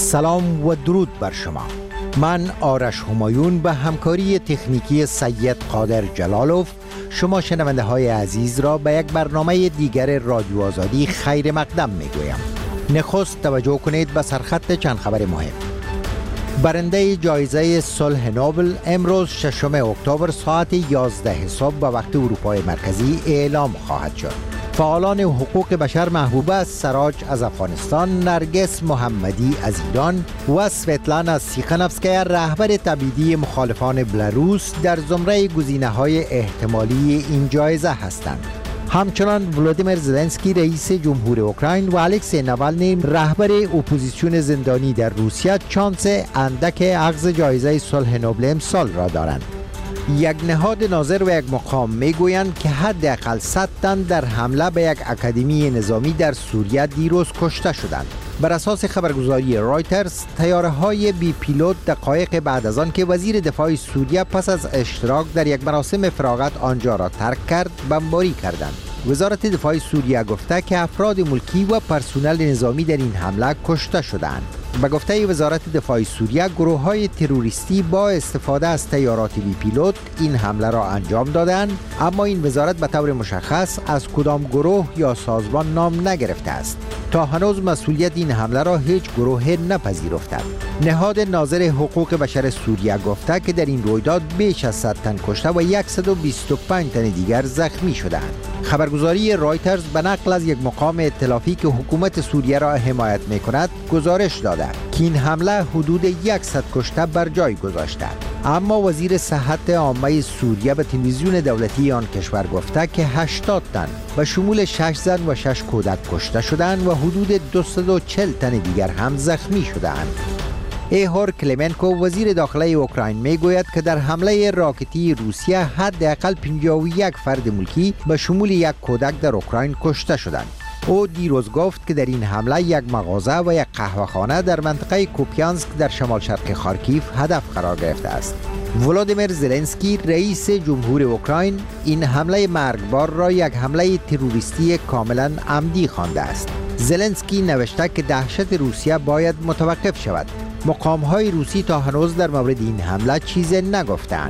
سلام و درود بر شما. من آرش همایون به همکاری تکنیکی سید قادر جلالوف شما شنونده های عزیز را به یک برنامه دیگر رادیو آزادی خیر مقدم می گویم. نخست توجه کنید به سرخط چند خبر مهم. برنده جایزه صلح نوبل امروز 6 اکتبر ساعت 11 صبح به وقت اروپای مرکزی اعلام خواهد شد. فعالان حقوق بشر محبوبه سراج از افغانستان، نرگس محمدی از ایران و سویتلانا تیخانوفسکایا رهبر تبعیدی مخالفان بلاروس در زمره گزینه‌های احتمالی این جایزه هستند. همچنان ولادیمیر زلنسکی رئیس جمهور اوکراین و الکسی نوالنی رهبر اپوزیسیون زندانی در روسیه چانس اندک اخذ جایزه صلح نوبل امسال را دارند. یک نهاد ناظر و یک مقام میگویند که حداقل 100 تن در حمله به یک اکادمی نظامی در سوریه دیروز کشته شدند. بر اساس خبرگزاری رایترز، طیاره‌های بی پیلوت دقایق بعد از آن که وزیر دفاع سوریه پس از اشتراک در یک مراسم فراغت آنجا را ترک کرد، بمباری کردند. وزارت دفاع سوریه گفته که افراد ملکی و پرسنل نظامی در این حمله کشته شدند. به گفته وزارت دفاع سوریه، گروه‌های تروریستی با استفاده از طیارات بی پیلوت این حمله را انجام دادند، اما این وزارت به طور مشخص از کدام گروه یا سازمان نام نگرفته است. تا هنوز مسئولیت این حمله را هیچ گروه نپذیرفته. نهاد ناظر حقوق بشر سوریه گفته که در این رویداد بیش از 100 تن کشته و 125 تن دیگر زخمی شدند. خبرگزاری رایترز به نقل از یک مقام ائتلافی که حکومت سوریه را حمایت می‌کند گزارش داده که این حمله حدود 100 کشته بر جای گذاشته. اما وزیر صحت عامه سوریه به تلویزیون دولتی آن کشور گفته که 80 تن و شمول 6 زن و 6 کودک کشته شدند و حدود 240 تن دیگر هم زخمی شدند. ایهور کلمنکو وزیر داخلی اوکراین میگوید که در حمله راکتی روسیه حداقل 51 فرد ملکی به شمول یک کودک در اوکراین کشته شدند. او دیروز گفت که در این حمله یک مغازه و یک قهوه‌خانه در منطقه کوپیانسک در شمال شرق خارکیف هدف قرار گرفته است. ولادیمیر زلنسکی رئیس جمهور اوکراین این حمله مرگبار را یک حمله تروریستی کاملا عمدی خوانده است. زلنسکی نوشته که دهشت روسیه باید متوقف شود. مقام‌های روسی تا هنوز در مورد این حمله چیزی نگفتند.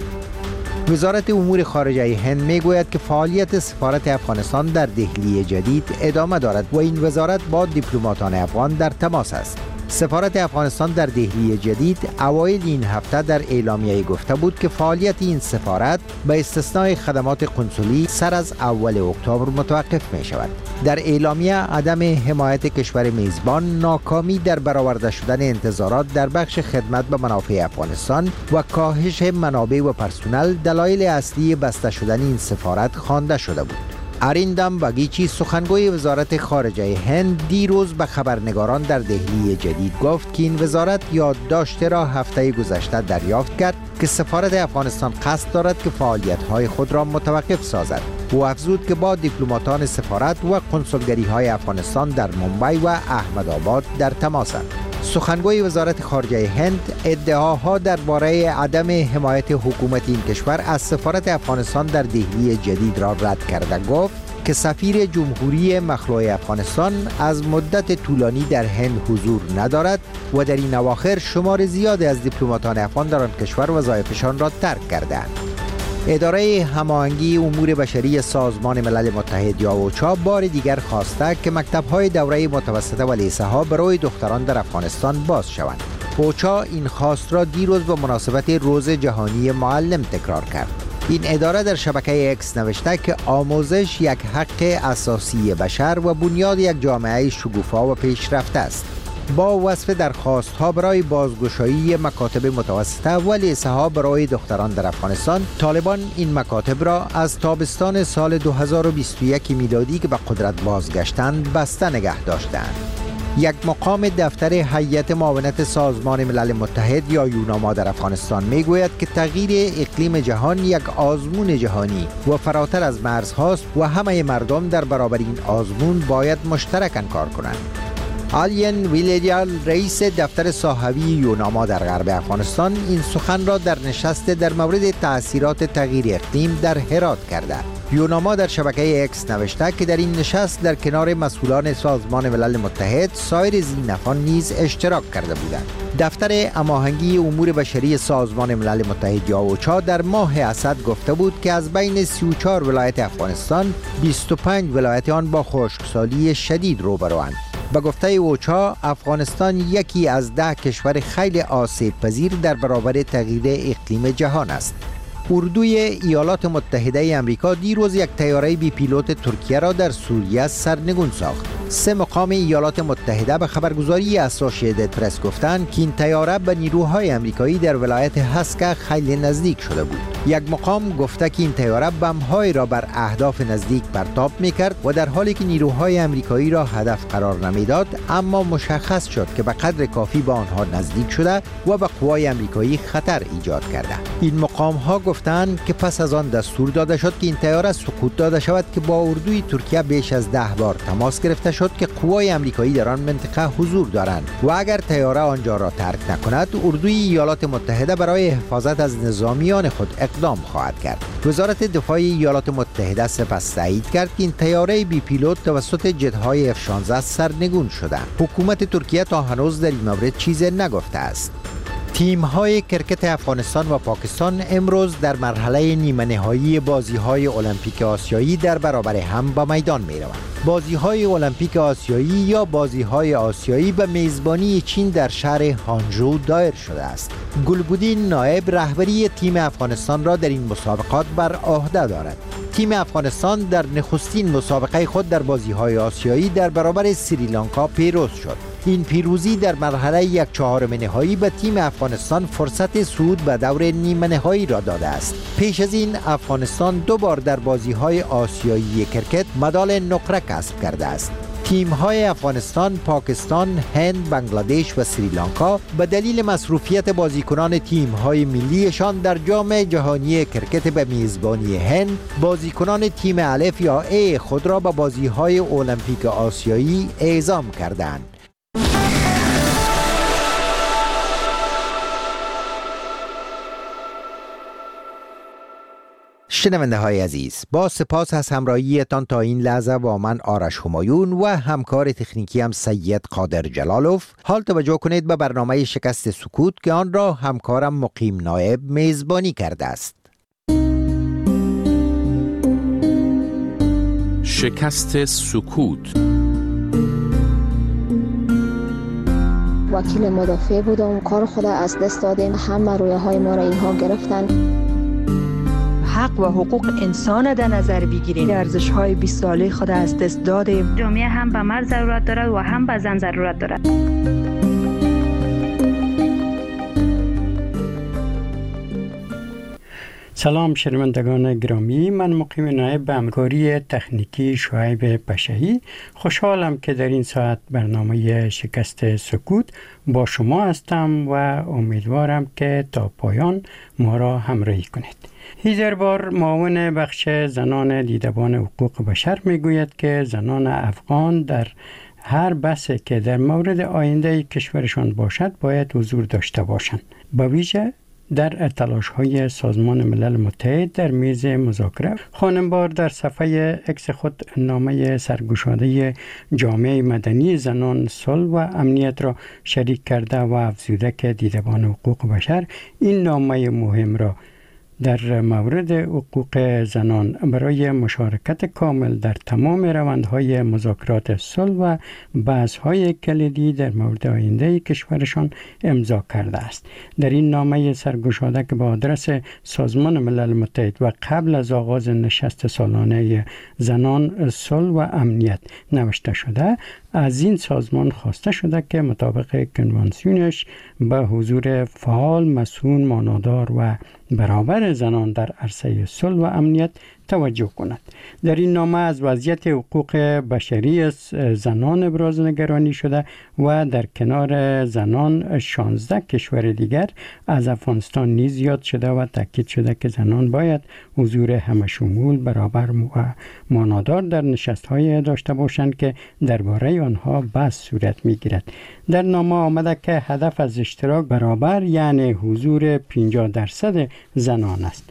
وزارت امور خارجه هند میگوید که فعالیت سفارت افغانستان در دهلی جدید ادامه دارد و این وزارت با دیپلماتان افغان در تماس است. سفارت افغانستان در دهلی جدید اوایل این هفته در اعلامیه گفته بود که فعالیت این سفارت به استثنای خدمات قنسولی سر از اول اکتبر متوقف می شود. در اعلامیه عدم حمایت کشور میزبان، ناکامی در برآورده شدن انتظارات در بخش خدمت به منافع افغانستان و کاهش منابع و پرسنل دلایل اصلی بسته شدن این سفارت خوانده شده بود. اریندام باگیچی سخنگوی وزارت خارجه هند دیروز به خبرنگاران در دهلی جدید گفت که این وزارت یادداشتی را هفته گذشته دریافت کرد که سفارت افغانستان قصد دارد که فعالیت‌های خود را متوقف سازد. او افزود که با دیپلماتان سفارت و قنسولگری‌های افغانستان در ممبئی و احمدآباد در تماسند. سخنگوی وزارت خارجه هند ادعاها درباره عدم حمایت حکومت این کشور از سفارت افغانستان در دهلی جدید را رد کرده گفت که سفیر جمهوری مخلوع افغانستان از مدت طولانی در هند حضور ندارد و در این اواخر شمار زیادی از دیپلماتان افغان در آن کشور وظایفشان را ترک کردند. اداره هماهنگی امور بشری سازمان ملل متحد یا اوچا بار دیگر خواسته که مکتب‌های دوره متوسطه و لیسه‌ها برای دختران در افغانستان باز شوند. اوچا این خواست را دیروز به مناسبت روز جهانی معلم تکرار کرد. این اداره در شبکه اکس نوشته که آموزش یک حق اساسی بشر و بنیاد یک جامعه شکوفا و پیشرفته است. با وصف درخواست‌ها برای بازگشایی مکاتب متوسطه و لیسه‌ها برای دختران در افغانستان، طالبان این مکاتب را از تابستان سال 2021 میلادی که به قدرت بازگشتند بسته نگه داشتند. یک مقام دفتر هیئت معاونت سازمان ملل متحد یا یوناما در افغانستان میگوید که تغییر اقلیم جهان یک آزمون جهانی و فراتر از مرزهاست و همه مردم در برابر این آزمون باید مشترکاً کار کنند. آلین ویلیریال رئیس دفتر صحوی یوناما در غرب افغانستان این سخن را در نشست در مورد تأثیرات تغییر اقلیم در هرات کرده. یوناما در شبکه اکس نوشته که در این نشست در کنار مسئولان سازمان ملل متحد سایر ذی‌نفعان نیز اشتراک کرده بودند. دفتر هماهنگی امور بشری سازمان ملل متحد یا اوچا در ماه اسد گفته بود که از بین 34 ولایت افغانستان 25 ولایت آن با خشکسالی شدید روبروند. به گفته اوچا افغانستان یکی از 10 کشور خیلی آسیب پذیر در برابر تغییر اقلیم جهان است. اردوی ایالات متحده آمریکا دیروز یک طیاره بی پیلوت ترکیه را در سوریه سرنگون ساخت. 3 مقام ایالات متحده به خبرگزاری اسوسییتد پرس گفتند که این طیاره به نیروهای آمریکایی در ولایت هسکه خیلی نزدیک شده بود. یک مقام گفته که این طیاره بمب‌های را بر اهداف نزدیک پرتاب می‌کرد و در حالی که نیروهای آمریکایی را هدف قرار نمیداد، اما مشخص شد که به قدر کافی به آنها نزدیک شده و به قوای آمریکایی خطر ایجاد کرده. این مقام‌ها گفتند که پس از آن دستور داده شد که این طیاره سقوط داده شود که با اردوی ترکیه بیش از 10 بار تماس گرفته شد که قوای آمریکایی در آن منطقه حضور دارند و اگر طیاره آنجا را ترک نکند، اردوی ایالات متحده برای حفاظت از نظامیان خود اقدام خواهد کرد. وزارت دفاع ایالات متحده سپس تایید کرد که این طیاره بی پیلوت توسط جت‌های F-16 سرنگون شده. حکومت ترکیه تا هنوز در این مورد چیزی نگفته است. تیم‌های کرکت افغانستان و پاکستان امروز در مرحله نیمه نهایی بازی‌های المپیک آسیایی در برابر هم به میدان می‌روند. بازی‌های المپیک آسیایی یا بازی‌های آسیایی به میزبانی چین در شهر هانجو دایر شده است. گلبودین نایب رهبری تیم افغانستان را در این مسابقات بر عهده دارد. تیم افغانستان در نخستین مسابقه خود در بازی‌های آسیایی در برابر سریلانکا پیروز شد. این پیروزی در مرحله 1/4 نهایی به تیم افغانستان فرصت صعود به دور نیمه نهایی را داده است. پیش از این افغانستان 2 بار در بازی‌های آسیایی کرکت مدال نقره کسب کرده است. تیم‌های افغانستان، پاکستان، هند، بنگلادش و سریلانکا به دلیل مصروفیت بازیکنان تیم‌های ملیشان در جام جهانی کرکت به میزبانی هند، بازیکنان تیم الف یا A خود را به بازی‌های المپیک آسیایی اعزام کردند. شنونده های عزیز، با سپاس از همراهیتان تا این لحظه با من آرش همایون و همکار تکنیکی هم سید قادر جلالوف. حال توجه کنید به برنامه شکست سکوت که آن را همکارم مقیم نایب میزبانی کرده است. شکست سکوت. وکیل مدافع بودم، کار خود از دست دادیم، همه رویاهای ما را اینها گرفتن. حق و حقوق انسان در نظر بگیریم. ارزش‌های 20 ساله خود از دست دادیم. جامعه هم به مرد ضرورت دارد و هم به زن ضرورت دارد. سلام شنوندگان گرامی، من مقیم نایب به همکاری تکنیکی شعیب پشهی خوشحالم که در این ساعت برنامه شکست سکوت با شما هستم و امیدوارم که تا پایان ما را همراهی کنید. هیدر بار معاون بخش زنان دیدبان حقوق بشر میگوید که زنان افغان در هر بحثی که در مورد آینده کشورشان باشد باید حضور داشته باشند، به ویژه در تلاش‌های سازمان ملل متحد در میز مذاکره. خانم بار در صفحه اکس خود نامه سرگشاده جامعه مدنی زنان صلح و امنیت را شریک کرده و افزوده که دیدبان حقوق بشر این نامه مهم را در مورد حقوق زنان برای مشارکت کامل در تمام روندهای مذاکرات صلح و بحث‌های کلیدی در مورد آینده کشورشان امضا کرده است. در این نامه سرگشاده که با آدرس سازمان ملل متحد و قبل از آغاز نشست سالانه زنان صلح و امنیت نوشته شده، از این سازمان خواسته شده که مطابق کنوانسیونش به حضور فعال، مسئول، مانادار و برابر زنان در عرصه صلح و امنیت توجه کند. در این نامه از وضعیت حقوق بشری زنان ابراز نگرانی شده و در کنار زنان 16 کشور دیگر از افغانستان نیز یاد شده و تاکید شده که زنان باید حضور همشمول، برابر و مانادار در نشست‌های داشته باشند که درباره آنها بحث صورت می‌گیرد. در نامه آمده که هدف از اشتراک برابر یعنی حضور 50% زنان است.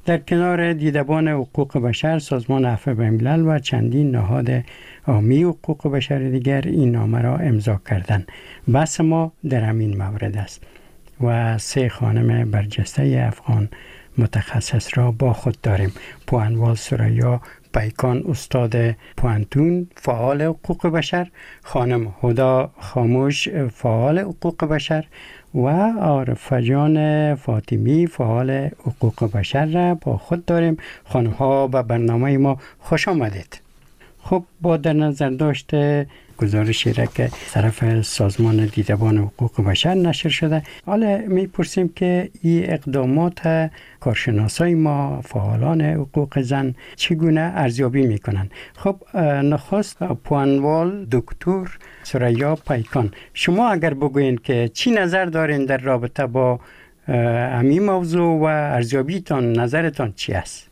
در کنار دیدبان حقوق بشر، سازمان عفو بین‌الملل و چندین نهاد عامی حقوق بشر دیگر این نامه را امضا کردند. بحث ما در همین مورد است و 3 خانم برجسته افغان متخصص را با خود داریم. پوانوال ثریا پیکان، استاد پوانتون، فعال حقوق بشر، خانم هدا خاموش، فعال حقوق بشر و عارفه جان فاطمی، فعال حقوق بشر را با خود داریم. خانم ها به برنامه ما خوش آمدید. خب با در نظر داشته گزارشی را که طرف سازمان دیدبان حقوق بشر نشر شده، حالا میپرسیم که این اقدامات کارشناسای ما، فعالان حقوق زن چگونه ارزیابی میکنن؟ خب نخست پوانوال دکتر ثریا پیکان، شما اگر بگوین که چی نظر دارین در رابطه با همین موضوع و ارزیابیتان، نظرتان چی است؟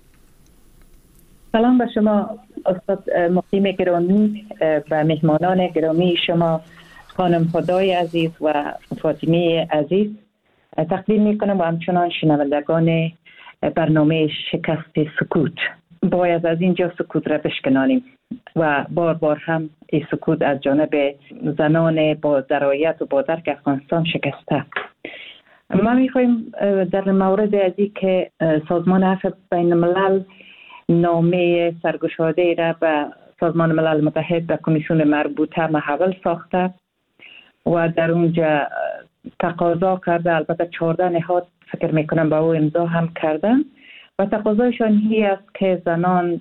سلام به شما استاد مقیم گرامی و مهمانان گرامی شما، خانم هدای عزیز و فاطمی عزیز تقدیم میکنم و همچنان شنوندگان برنامه شکست سکوت. باید از اینجا سکوت را بشکنانیم و بار بار هم این سکوت از جانب زنان با درایت و با درک افغانستان شکسته. ما میخوایم در مورد ازی که سازمان عفو بین‌الملل نامه سرگشاده را به سازمان ملل متحد و کمیسیون مربوطه محول ساخته و در اونجا تقاضا کرده. البته 14 نهاد فکر میکنم با او امضا هم کردن و تقاضایشان هی است که زنان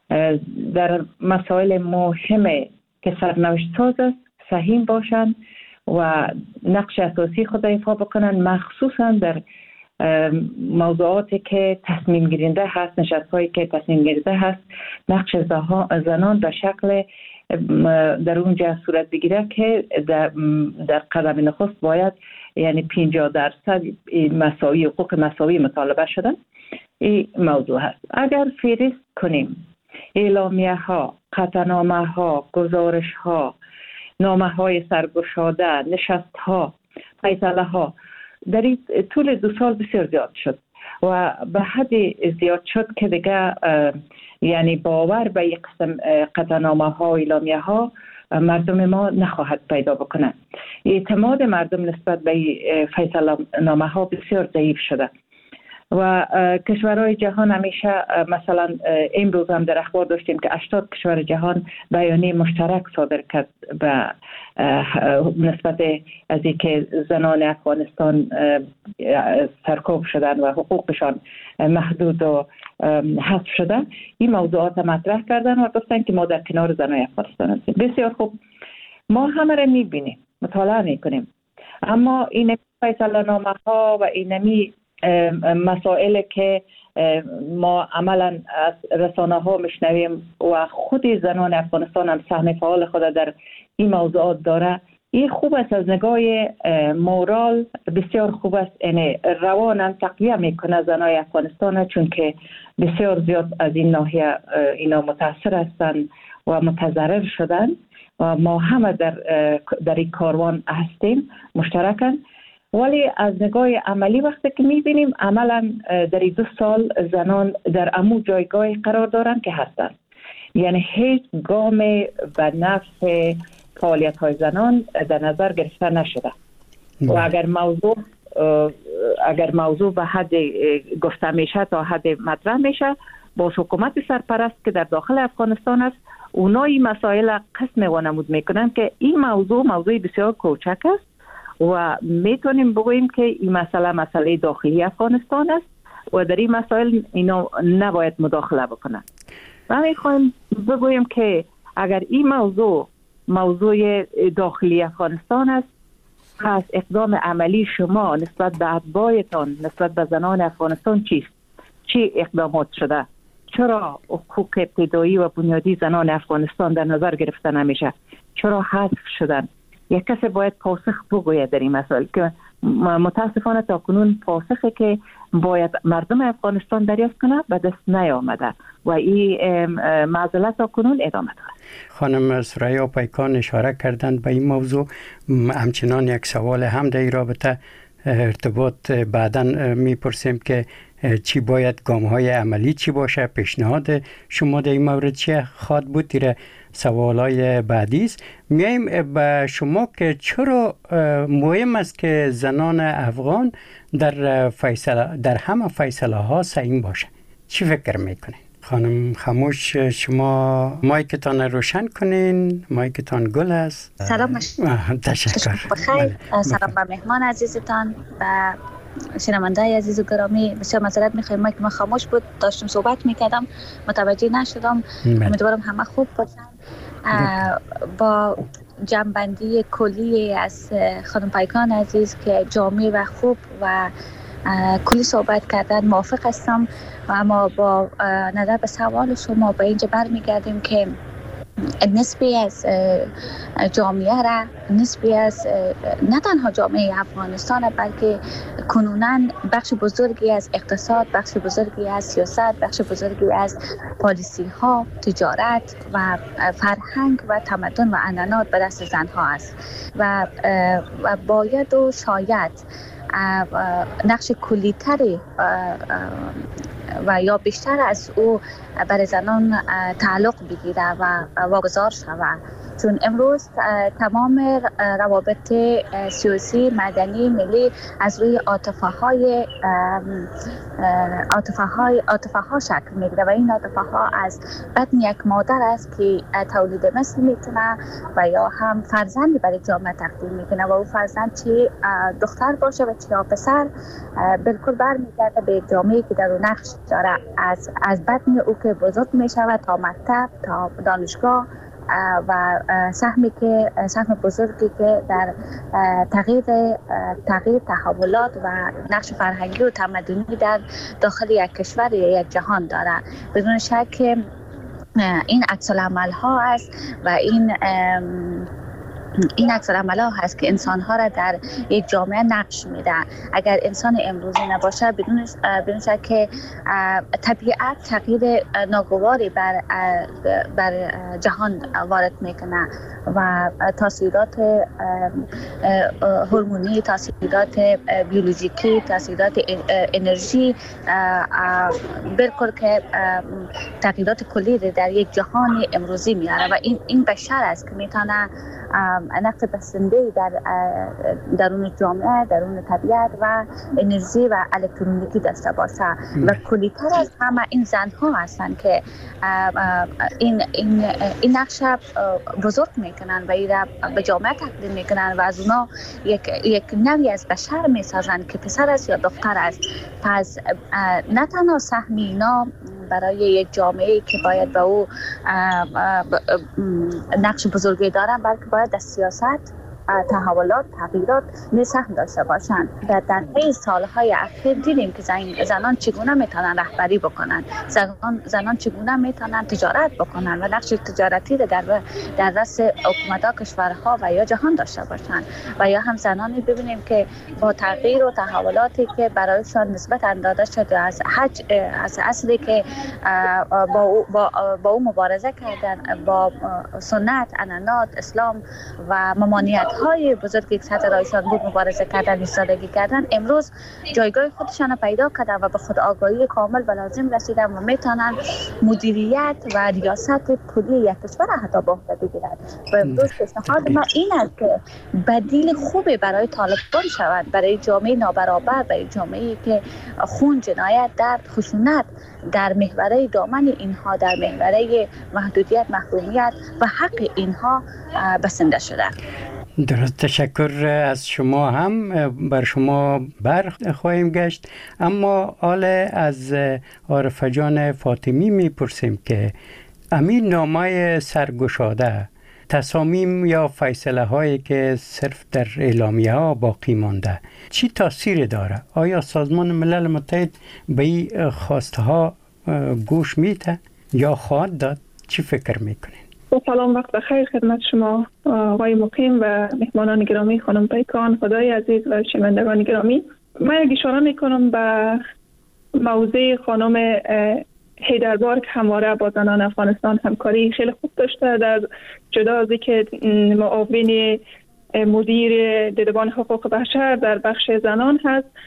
در مسائل مهم که سرنوشت ساز است سهیم باشند و نقش اساسی خود ایفا بکنن، مخصوصا در موضوعاتی که تصمیم گیرنده هست، نشست‌هایی که تصمیم گیرنده هست، نقش زنان به شکل در اونجا صورت بگیره که در قدم نخست باید یعنی 50% مساوی، حقوق مساوی مطالبه شدن. این موضوع هست. اگر فهرست کنیم اعلامیه ها، قطعنامه ها، گزارش ها، نامه های سرگشاده، نشست ها، فیصله ها در این طول 2 سال بسیار زیاد شد و به حد زیاد شد که دیگه یعنی باور به یک قسم قطعنامه ها و اعلامیه ها مردم ما نخواهد پیدا بکنه. اعتماد مردم نسبت به فیصله نامه ها بسیار ضعیف شده و کشورهای جهان همیشه مثلا امروز هم در اخبار داشتیم که 80 کشور جهان بیانیه مشترک صادر کرد به نسبت از اینکه زنان افغانستان سرکوب شدن و حقوقشان محدود و حذف شدن. این موضوعات مطرح کردن و گفتن که ما در کنار زنان افغانستان هستیم. بسیار خوب، ما همه را میبینیم، مطالعه میکنیم، اما این فیصله نامه ها و اینمی مسائل که ما عملا از رسانه ها میشنویم و خود زنان افغانستان هم سهم فعال خود در این موضوعات داره، این خوب است. از نگاه مورال بسیار خوب است. یعنی روانم تقویه میکنه زنای افغانستان، چون که بسیار زیاد از این ناحیه اینا متاثر هستند و متضرر شدن و ما همه در این کاروان هستیم مشترکاً. ولی از نگاه عملی وقتی که میبینیم عملا در 2 سال زنان در امو جایگاه قرار دارن که هستن، یعنی هیچ گام به نفع فعالیت های زنان در نظر گرفته نشده و اگر موضوع به حد گفته میشه تا حد مطرح میشه، با حکومت سرپرست که در داخل افغانستان است اونا این مسائل قسم وانمود میکنن که این موضوع بسیار کوچک است و میتونیم بگوییم که این مسئله داخلی افغانستان است و در این مسائل اینا نباید مداخله بکنن. و میخوایم بگوییم که اگر این موضوع داخلی افغانستان است، پس اقدام عملی شما نسبت به اتباعتان، نسبت به زنان افغانستان چیست؟ چی اقدامات شده؟ چرا حقوق ابتدایی و بنیادی زنان افغانستان در نظر گرفته نمیشه؟ چرا حذف شدن؟ یک کسی باید پاسخ بگوید در این مسائل که متاسفانه تا کنون پاسخی که باید مردم افغانستان دریافت کنه به دست نیامده و این معضلت تا کنون ادامه داره. خانم ثریا پیکان اشاره کردند به این موضوع. همچنان یک سوال هم در این رابطه ارتباط بعداً میپرسیم که چی باید گام‌های عملی چی باشه؟ پیشنهاد شما در این مورد چه خواهد بود؟ دیره سوالای بعدی است. میایم به شما که چرا مهم است که زنان افغان در همه فیصله ها سعیم باشه؟ چی فکر میکنین؟ خانم خاموش، شما مایکتان روشن کنین. مایکتان گل است. سلام. تشکر. بخیر. سلام به مهمان عزیزتان و شنونده‌های عزیز و گرامی. بسیار معذرت می‌خوایم، من خاموش بود، داشتم صحبت می‌کردم، متوجه نشدم. امیدوارم همه خوب باشن. با جنبندی کلی از خانم پیکان عزیز که جامع و خوب و کلی صحبت کردن موافق هستم، اما با نظر به سوال شما به اینجا برمیگردیم که نسبی از جامعه را، نسبی از نه تنها جامعه افغانستان بلکه کنوناً بخش بزرگی از اقتصاد، بخش بزرگی از سیاست، بخش بزرگی از پالیسی ها، تجارت و فرهنگ و تمدن و عنعنات به دست زنها است و باید و شاید نقش کلی‌تری و یا بیشتر از او برای زنان تعلق بگیره و واگذار شود، چون امروز تمام روابط سیاسی، مدنی، ملی از روی عاطفه ها شکل میگیره و این عاطفه ها از بطن یک مادر است که تولید مثل میکنه و یا هم فرزندی برای جامعه تقدیم میکنه و او فرزند چه دختر باشه و چه پسر بالکل برمیگرده به جامعه که در اون نقش داره، از بطن او که بزرگ میشود تا مکتب، تا دانشگاه و سهم بزرگی که در تغییر تحولات و نقش فرهنگی و تمدنی در داخل یک کشور یا یک جهان داره. بدون شک این عکس العمل ها است و این عکس العمل ها هست که انسان ها را در یک جامعه نقش میده. اگر انسان امروزی نباشه بدون شک که طبیعت تغییر ناگواری بر جهان وارد میکنه و تاثیرات هورمونی، تاثیرات بیولوژیکی، تاثیرات انرژی بالکل که تغییرات کلی در یک جهان امروزی میاره و این بشر است که میتونه نقش بسنده در درون جامعه، درون طبیعت و انرژی و الکترونیکی داشته باشه و کلی‌تر از همه این زنها هستند که این نقش بزرگ میکنن و این به جامعه تقدیم میکنن و از اونا یک نوعی از بشر میسازن که پسر است یا دختر است. پس نه تنها سهم اینا برای یک جامعه که باید به او نقش بزرگی دارن، بلکه باید در سیاست، تحولات، تغییرات سهم داشته باشند. در این سالهای اخیر دیدیم که زنان چگونه میتونن رهبری بکنن، زنان چگونه میتونن تجارت بکنن و نقش تجارتی را در دست حکومت‌ها، کشورها و یا جهان داشته باشند و یا هم زنانی ببینیم که با تغییر و تحولاتی که برایشان نسبت داده شده از اصلی که با او مبارزه کردن، با سنت، عنعنات، اسلام و ممانعت های بزرگی که سطح رایشان بود مبارزه کردن، ایستادگی کردن، امروز جایگاه خودشان پیدا کردن و به خود آگاهی کامل و لازم رسیدن و میتونن مدیریت و ریاست کلی یک کشور حتی به عهده بگیرند. و امروز پیشنهاد ما این است که بدیل خوبی برای طالبان شوند، برای جامعه نابرابر، برای جامعه‌ای که خون، جنایت، درد، خشونت در محوره دامن اینها، در محوره محدودیت، محرومیت و حق اینها بسنده شده. درست، تشکر از شما. هم بر شما خواهیم گشت، اما حال از عارفه جان فاطمی میپرسیم که امین نامه سرگشاده، تصامیم یا فیصله هایی که صرف در اعلامیه ها باقی مانده چی تاثیر داره؟ آیا سازمان ملل متحد به این خواسته ها گوش میده یا خواهد داد؟ چی فکر میکنین؟ سلام، وقت بخیر خدمت شما آقای مقیم و مهمانان گرامی، خانم پیکان، خدای عزیز و شنوندگان گرامی. من یک اشاره میکنم به موضوع خانم حیدربار که همواره با زنان افغانستان همکاری خیلی خوب داشته، در جدا از اینکه معاون مدیر دیدبان حقوق بشر در بخش زنان هست.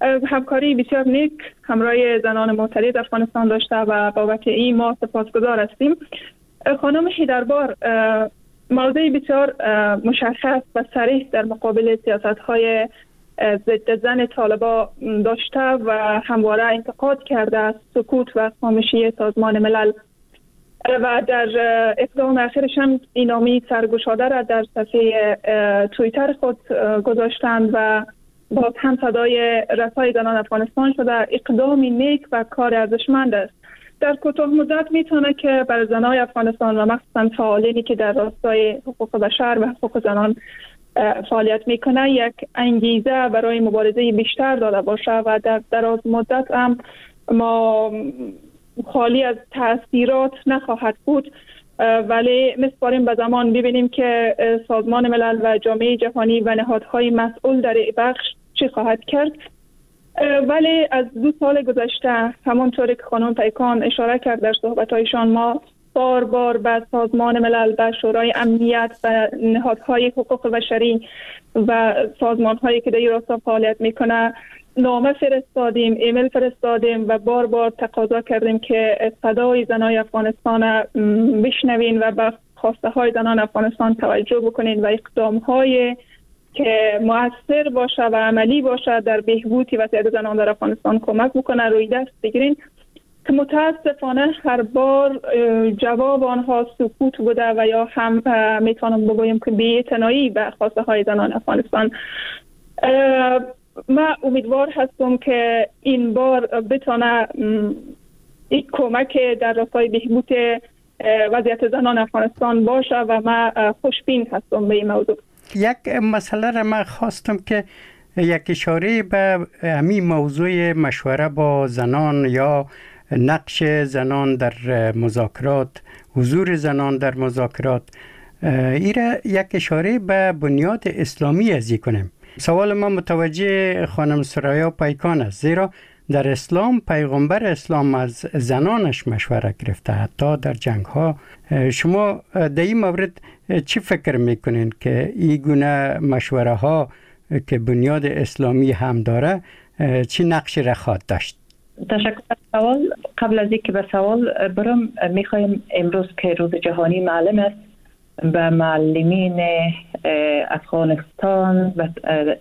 همکاری بسیار نیک همراه زنان معترض افغانستان داشته و بابت این ما سپاسگزار هستیم. خانم حیدربار موضوع بسیار مشخص و صریح در مقابل سیاست‌های ضد زن طالبان داشته و همواره انتقاد کرده از سکوت و خاموشی سازمان ملل و در اقدام آخرش هم این نامی سرگشاده را در صفحه توییتر خود گذاشتند و باز هم صدای رسای زنان افغانستان شده. اقدامی نیک و کار ارزشمند است. در کوتاه مدت میتونه که بر زنای افغانستان و مخصوصا فعالینی که در راستای حقوق بشر و حقوق زنان فعالیت میکنه یک انگیزه برای مبارزه بیشتر داده باشه و در دراز مدت هم ما خالی از تأثیرات نخواهد بود، ولی میسپاریم به زمان ببینیم که سازمان ملل و جامعه جهانی و نهادهای مسئول در بخش چی خواهد کرد. ولی از 2 سال گذشته همونطوری که خانم پیکان اشاره کرد در صحبت‌هایشان ما بار بار به سازمان ملل، به شورای امنیت و نهادهای حقوق بشری و سازمان‌هایی که در این راستا فعالیت میکنه نامه فرستادیم، ایمیل فرستادیم و بار بار تقاضا کردیم که صدای زنای افغانستان بشنوین و به خواسته های زنان افغانستان توجه بکنین و اقدام‌های که مؤثر باشه و عملی باشه در بهبود وضعیت زنان در افغانستان کمک بکنه روی دست بگیرین، که متاسفانه هر بار جواب آنها سکوت بوده و یا هم میتونم بگویم که بی‌اعتنایی به خواسته های زنان افغانستان. من امیدوار هستم که این بار بتونه یک کمک در راستای بهبود وضعیت زنان افغانستان باشه و من خوشبین هستم به این موضوع. یک مسئله را من خواستم که یک اشاره به همین موضوع مشوره با زنان یا نقش زنان در مذاکرات، حضور زنان در مذاکرات، ایره یک اشاره به بنیاد اسلامی ازی کنیم. سوال ما متوجه خانم سرایا پیکان است، زیرا در اسلام پیغمبر اسلام از زنانش مشوره گرفته حتی در جنگ ها. شما در این مورد چی فکر میکنین که این گونه مشوره ها که بنیاد اسلامی هم داره چی نقش را خواهد داشت؟ تشکر از سوال. قبل از اینکه به سوال برم، میخوایم امروز که روز جهانی معلم است به معلمین افغانستان و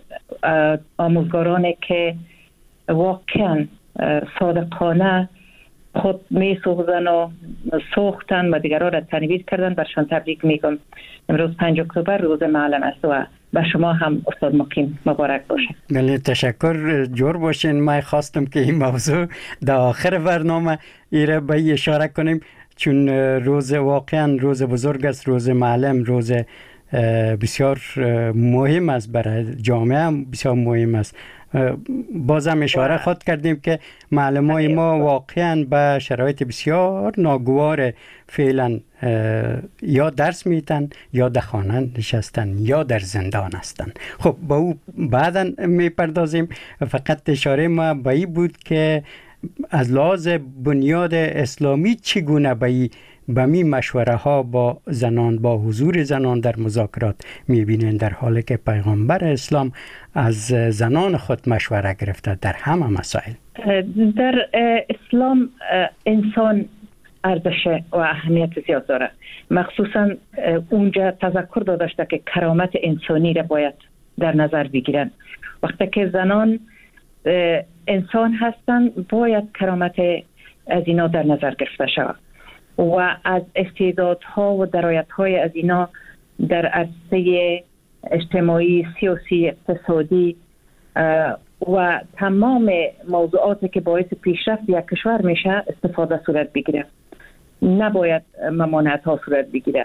آموزگارانی که واقعا صادقانه خود می سوختن و سوختن و دیگران را تنویر کردن برشان تبریک میگم. امروز 5 اکتبر روز معلم است و به شما هم استاد مقیم مبارک باشه. بله تشکر، جور باشین. من خواستم که این موضوع در آخر برنامه ایره به اشاره کنیم، چون روز واقعا روز بزرگ است، روز معلم، روز بسیار مهم است برای جامعه، هم بسیار مهم است. بازم اشاره خود کردیم که معلمای ما واقعا به شرایط بسیار ناگوار فعلا یا درس میتن یا در خانه نشستن یا در زندان هستن. خب با او بعدا میپردازیم. فقط اشاره ما به این بود که از لحاظ بنیاد اسلامی چگونه به می مشوره ها با زنان، با حضور زنان در مذاکرات میبینین، در حالی که پیغمبر اسلام از زنان خود مشوره گرفته در همه مسائل. در اسلام انسان ارزش و اهمیت زیاد داره، مخصوصا اونجا تذکر داده شده که کرامت انسانی را باید در نظر بگیرن. وقتی که زنان انسان هستن باید کرامت از اینا در نظر گرفته شود و از استعدادها و درایت‌های از اینا در عرصه اجتماعی، سیاسی، اقتصادی و تمام موضوعاتی که باعث پیشرفت یک کشور میشه استفاده صورت بگیره. نباید ممانعت‌ها صورت بگیره.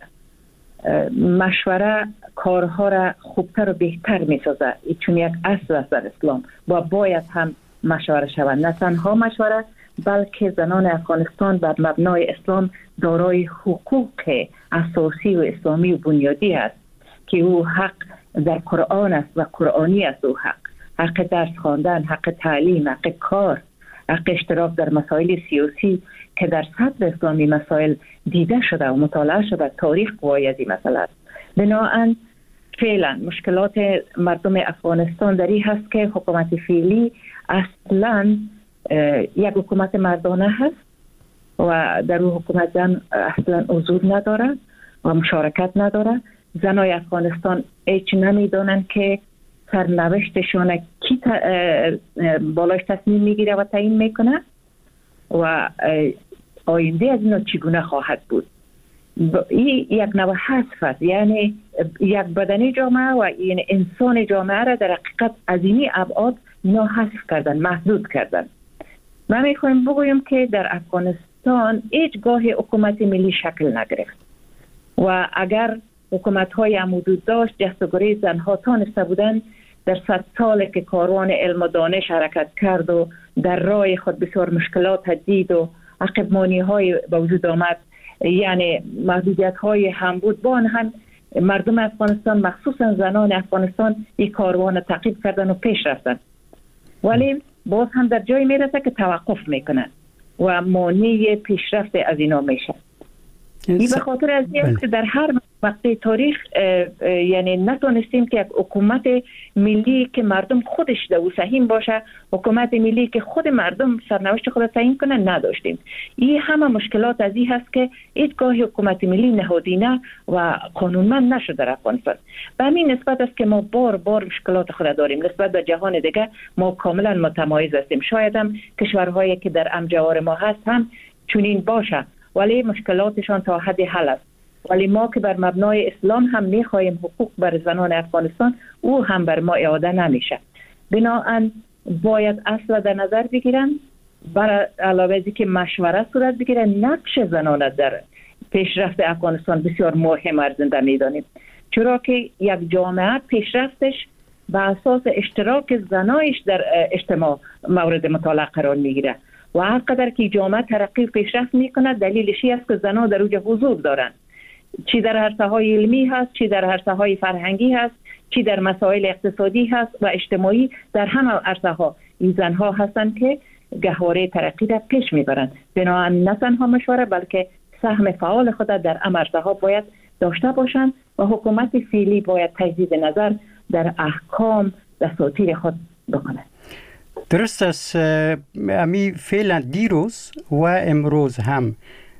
مشوره کارها را خوبتر و بهتر میسازه، چون یک اصل است در اسلام و باید هم مشوره شود. نه تنها مشوره، بلکه زنان افغانستان بر مبنای اسلام دارای حقوق اساسی و اسلامی و بنیادی است که او حق در قرآن است و قرآنی است. او حق درس خواندن، حق تعلیم، حق کار، حق اشتراک در مسائل سیاسی که در صدر اسلامی مسائل دیده شده و مطالعه شده. تاریخ گواهی از این مسئله است. بنابراین فعلا مشکلات مردم افغانستان در این هست که حکومت فعلی اصلا یک حکومت مردانه هست و در اون حکومت زن اصلا حضور نداره و مشارکت نداره. زنای افغانستان هیچ نمیدونن که سرنوشتشون کی بالاش تصمیم میگیره و تعیین میکنه و آینده از اینا چگونه خواهد بود. این یک نوع حذف است، یعنی یک بدنی جامعه و این انسان جامعه را در حقیقت از اینی ابعاد اینا حذف کردن، محدود کردن. من میخوایم بگویم که در افغانستان هیچگاه حکومت ملی شکل نگرفت و اگر حکومت های حدود داشت جستگوری زنها تانسته بودن در 100 سال که کاروان علم و دانش حرکت کرد و در راه خود بسیار مشکلات دید و عقبمانی های به وجود آمد، یعنی محدودیت های هم بود، با هم مردم افغانستان مخصوصا زنان افغانستان این کاروان تعقیب کردن و پیش رفتن، ولی باز هم در جایی میرسه که توقف میکنن و مانع پیشرفت از اینا میشه. این به خاطر از این که در هر وقت تاریخ یعنی نتونستیم که یک حکومت ملی که مردم خودش در او سهیم باشه، حکومت ملی که خود مردم سرنوشت خود تعیین کنه نداشتیم. این همه مشکلات از این هست که هیچگاه حکومت ملی نهادینه و قانونمند نشده در افغانستان. به همین نسبت است که ما بار بار مشکلات خود داریم. نسبت به جهان دیگه ما کاملا متمایز هستیم. شاید هم کشورهایی که در امجوار ما هست هم چنین باشه، ولی مشکلاتشان تا حد حل است. ولی ما که بر مبنای اسلام هم میخواهیم حقوق بر زنان افغانستان، او هم بر ما اعاده نمیشه. بنابراین باید اصلا در نظر بگیرن، بر علاوه از که مشوره صورت بگیرن. نقش زنان در پیشرفت افغانستان بسیار مهم ارزنده میدانیم، چرا که یک جامعه پیشرفتش به اساس اشتراک زنایش در اجتماع مورد مطالعه قرار میگیره و هر قدر که جامعه ترقی و پیشرفت میکنه دلیلش است که زنان در اوج حضور دارن، چی در عرصه‌های علمی هست، چی در عرصه‌های فرهنگی هست، چی در مسائل اقتصادی هست و اجتماعی. در همه عرصه‌ها این زنها هستند که گهواره ترقی را پیش میبرند. بنابراین نه تنها مشوره بلکه سهم فعال خود در این عرصه‌ها باید داشته باشند و حکومت فعلی باید تجدید نظر در احکام دستور خود بکنه. درست است. امی فعلا دیروز و امروز هم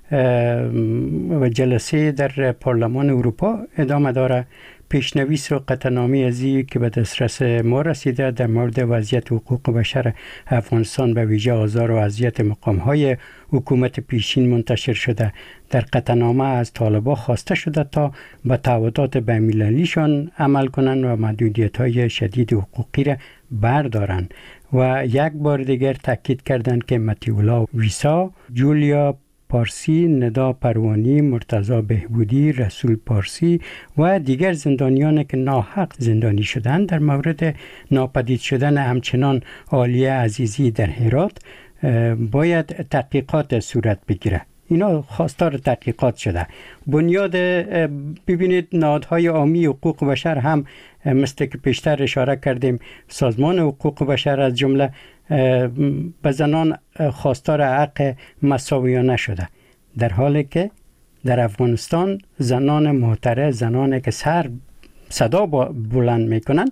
و جلسه در پارلمان اروپا ادامه داره. پیشنویس و قطعنامه ازی که به دسترس ما رسیده در مورد وضعیت حقوق بشر افغانستان به ویژه آزار و اذیت مقام‌های حکومت پیشین منتشر شده. در قطعنامه از طالبان خواسته شده تا به تعهدات بین‌المللیشان عمل کنند و محدودیت‌های شدید حقوقی را بردارند و یک بار دیگر تاکید کردند که متیولا ویسا، جولیا پارسی، ندا پروانی، مرتضی بهبودی، رسول پارسی و دیگر زندانیان که ناحق زندانی شدند در مورد ناپدید شدن همچنان عالیه عزیزی در هرات باید تحقیقات صورت بگیره. اینا خواستار تحقیقات شده. بنیاد ببینید نهادهای عامی حقوق بشر هم مثل که پیشتر اشاره کردیم سازمان حقوق بشر از جمله به زنان خواستار حق مساویانه شده، در حالی که در افغانستان زنان معترض، زنانی که صدا بلند میکنن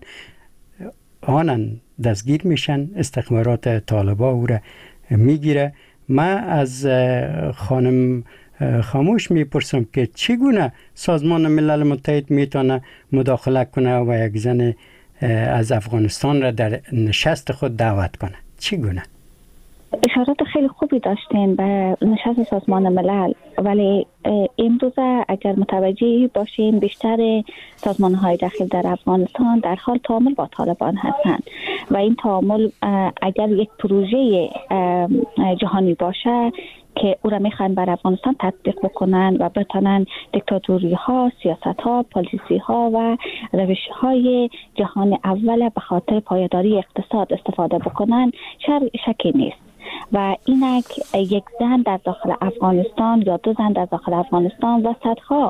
آنن دستگیر میشن، استخبارات طالبان او را میگیره. من از خانم خاموش میپرسم که چگونه سازمان ملل متحد میتونه مداخله کنه و یک زن از افغانستان را در نشست خود دعوت کنه؟ چگونه؟ اشارات خیلی خوبی داشتین به نشست سازمان ملل، ولی امروزه اگر متوجه باشیم بیشتر سازمان‌های داخل در افغانستان در حال تعامل با طالبان هستند و این تعامل اگر یک پروژه جهانی باشه که او را میخوان بر افغانستان تطبیق بکنن و بتونن دیکتاتوری ها، سیاست ها، پالیسی ها و روش های جهان اول به خاطر پایداری اقتصاد استفاده بکنن شکی نیست. و اینک یک زن در داخل افغانستان یا دو زن در داخل افغانستان و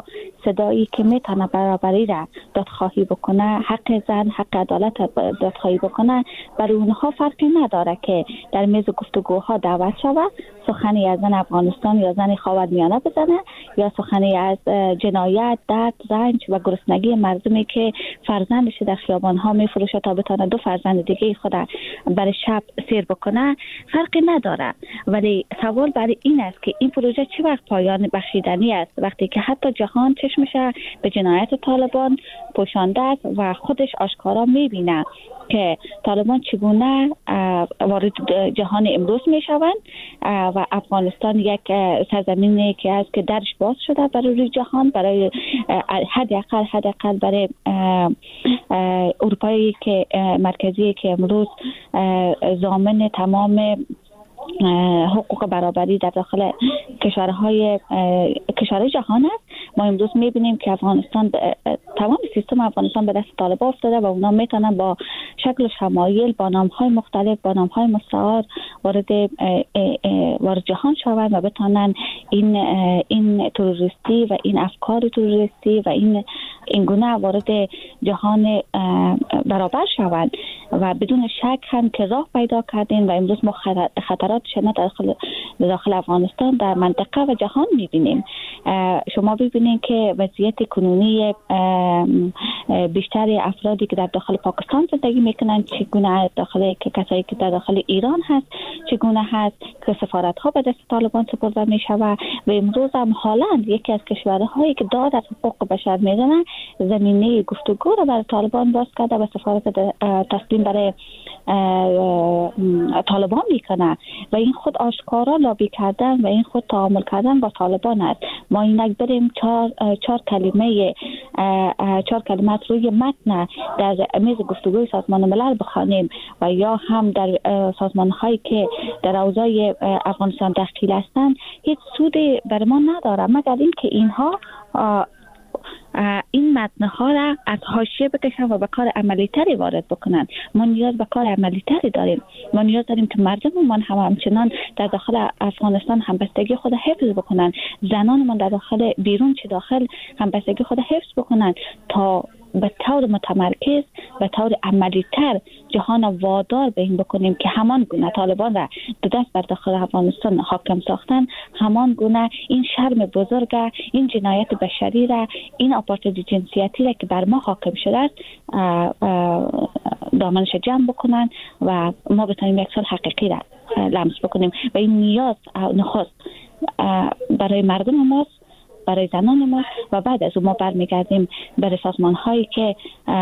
صدایی که میتونه برابری را دادخواهی بکنه، حق زن، حق عدالت دادخواهی بکنه، برای اونها فرقی نداره که در میز گفتگوها دعوت شود، سخنی از زن افغانستان یا زن خاورمیانه بزنه، یا سخنی از جنایت، درد، رنج و گرسنگی مردمی که فرزندش در خیابان‌ها میفروشه تا بتونه 2 فرزند دیگه خود برای شب سیر بکنه، فرقی نداره. ولی سوال برای این است که این پروژه چه وقت پایان بخشیدنی است، وقتی که حتی جهان چشمش به جنایت طالبان پوشانده است و خودش آشکارا میبینه که طالبان چگونه وارد جهان امروز می شوند و افغانستان یک سرزمینی که است که درش باز شده برای جهان، برای حداقل برای اروپایی که مرکزی که امروز ضامن تمام حقوق برابری در داخل کشورهای جهان است. ما امروز میبینیم که افغانستان تمام سیستم افغانستان به دست طالبان افتاده و اونا میتونن با شکل و شمایل، با نامهای مختلف، با نامهای مستعار وارد جهان شوند و بتونن این تروریستی و این افکار تروریستی و این گونه وارد جهان برابر شوند و بدون شک هم که راه پیدا کردین و امروز ما خطرات نه داخل افغانستان در منطقه و جهان میبینیم. شما ببینید که وضعیت کنونی بیشتر افرادی که در داخل پاکستان زندگی میکنن چگونه، که کسایی که در داخل ایران هست چگونه هست که سفارت ها به دست طالبان سپرده میشود و امروز هم هالند یکی از کشورهایی که داد از حقوق بشر میزنه زمینه گفتگو رو برای طالبان باز کرده و سفارت تسلیم برای طالبان میکنه و این خود آشکارا لابی کردن و این خود تعامل کردن با طالبان است. ما اینک بریم چهار کلمات روی متن در میز گفتگوی سازمان ملل بخوانیم و یا هم در سازمان هایی که در اوضاع افغانستان دخیل هستند، هیچ سودی بر ما نداره مگر این که اینها این متنها را از حاشیه بکشن و به کار عملی تری وارد بکنن. ما نیاز به کار عملی تری داریم. ما نیاز داریم که مردممان همچنان در داخل افغانستان همبستگی خود حفظ بکنن، زنانمان در داخل بیرون چه داخل همبستگی خود حفظ بکنن تا به طور متمرکز و طور عملی تر جهان وادار به این بکنیم که همان گونه طالبان را دو دست بر داخل افغانستان حاکم ساختن، همان گونه این شرم بزرگ، این جنایت بشری را، این آپارتاید جنسیتی را که بر ما حاکم شده است دامنش جمع بکنن و ما بتونیم یک صلح حقیقی را لمس بکنیم و این نیاز نخست برای مردم ماست، برای زنان ما و بعد از اون ما برمیگردیم برای سازمان هایی که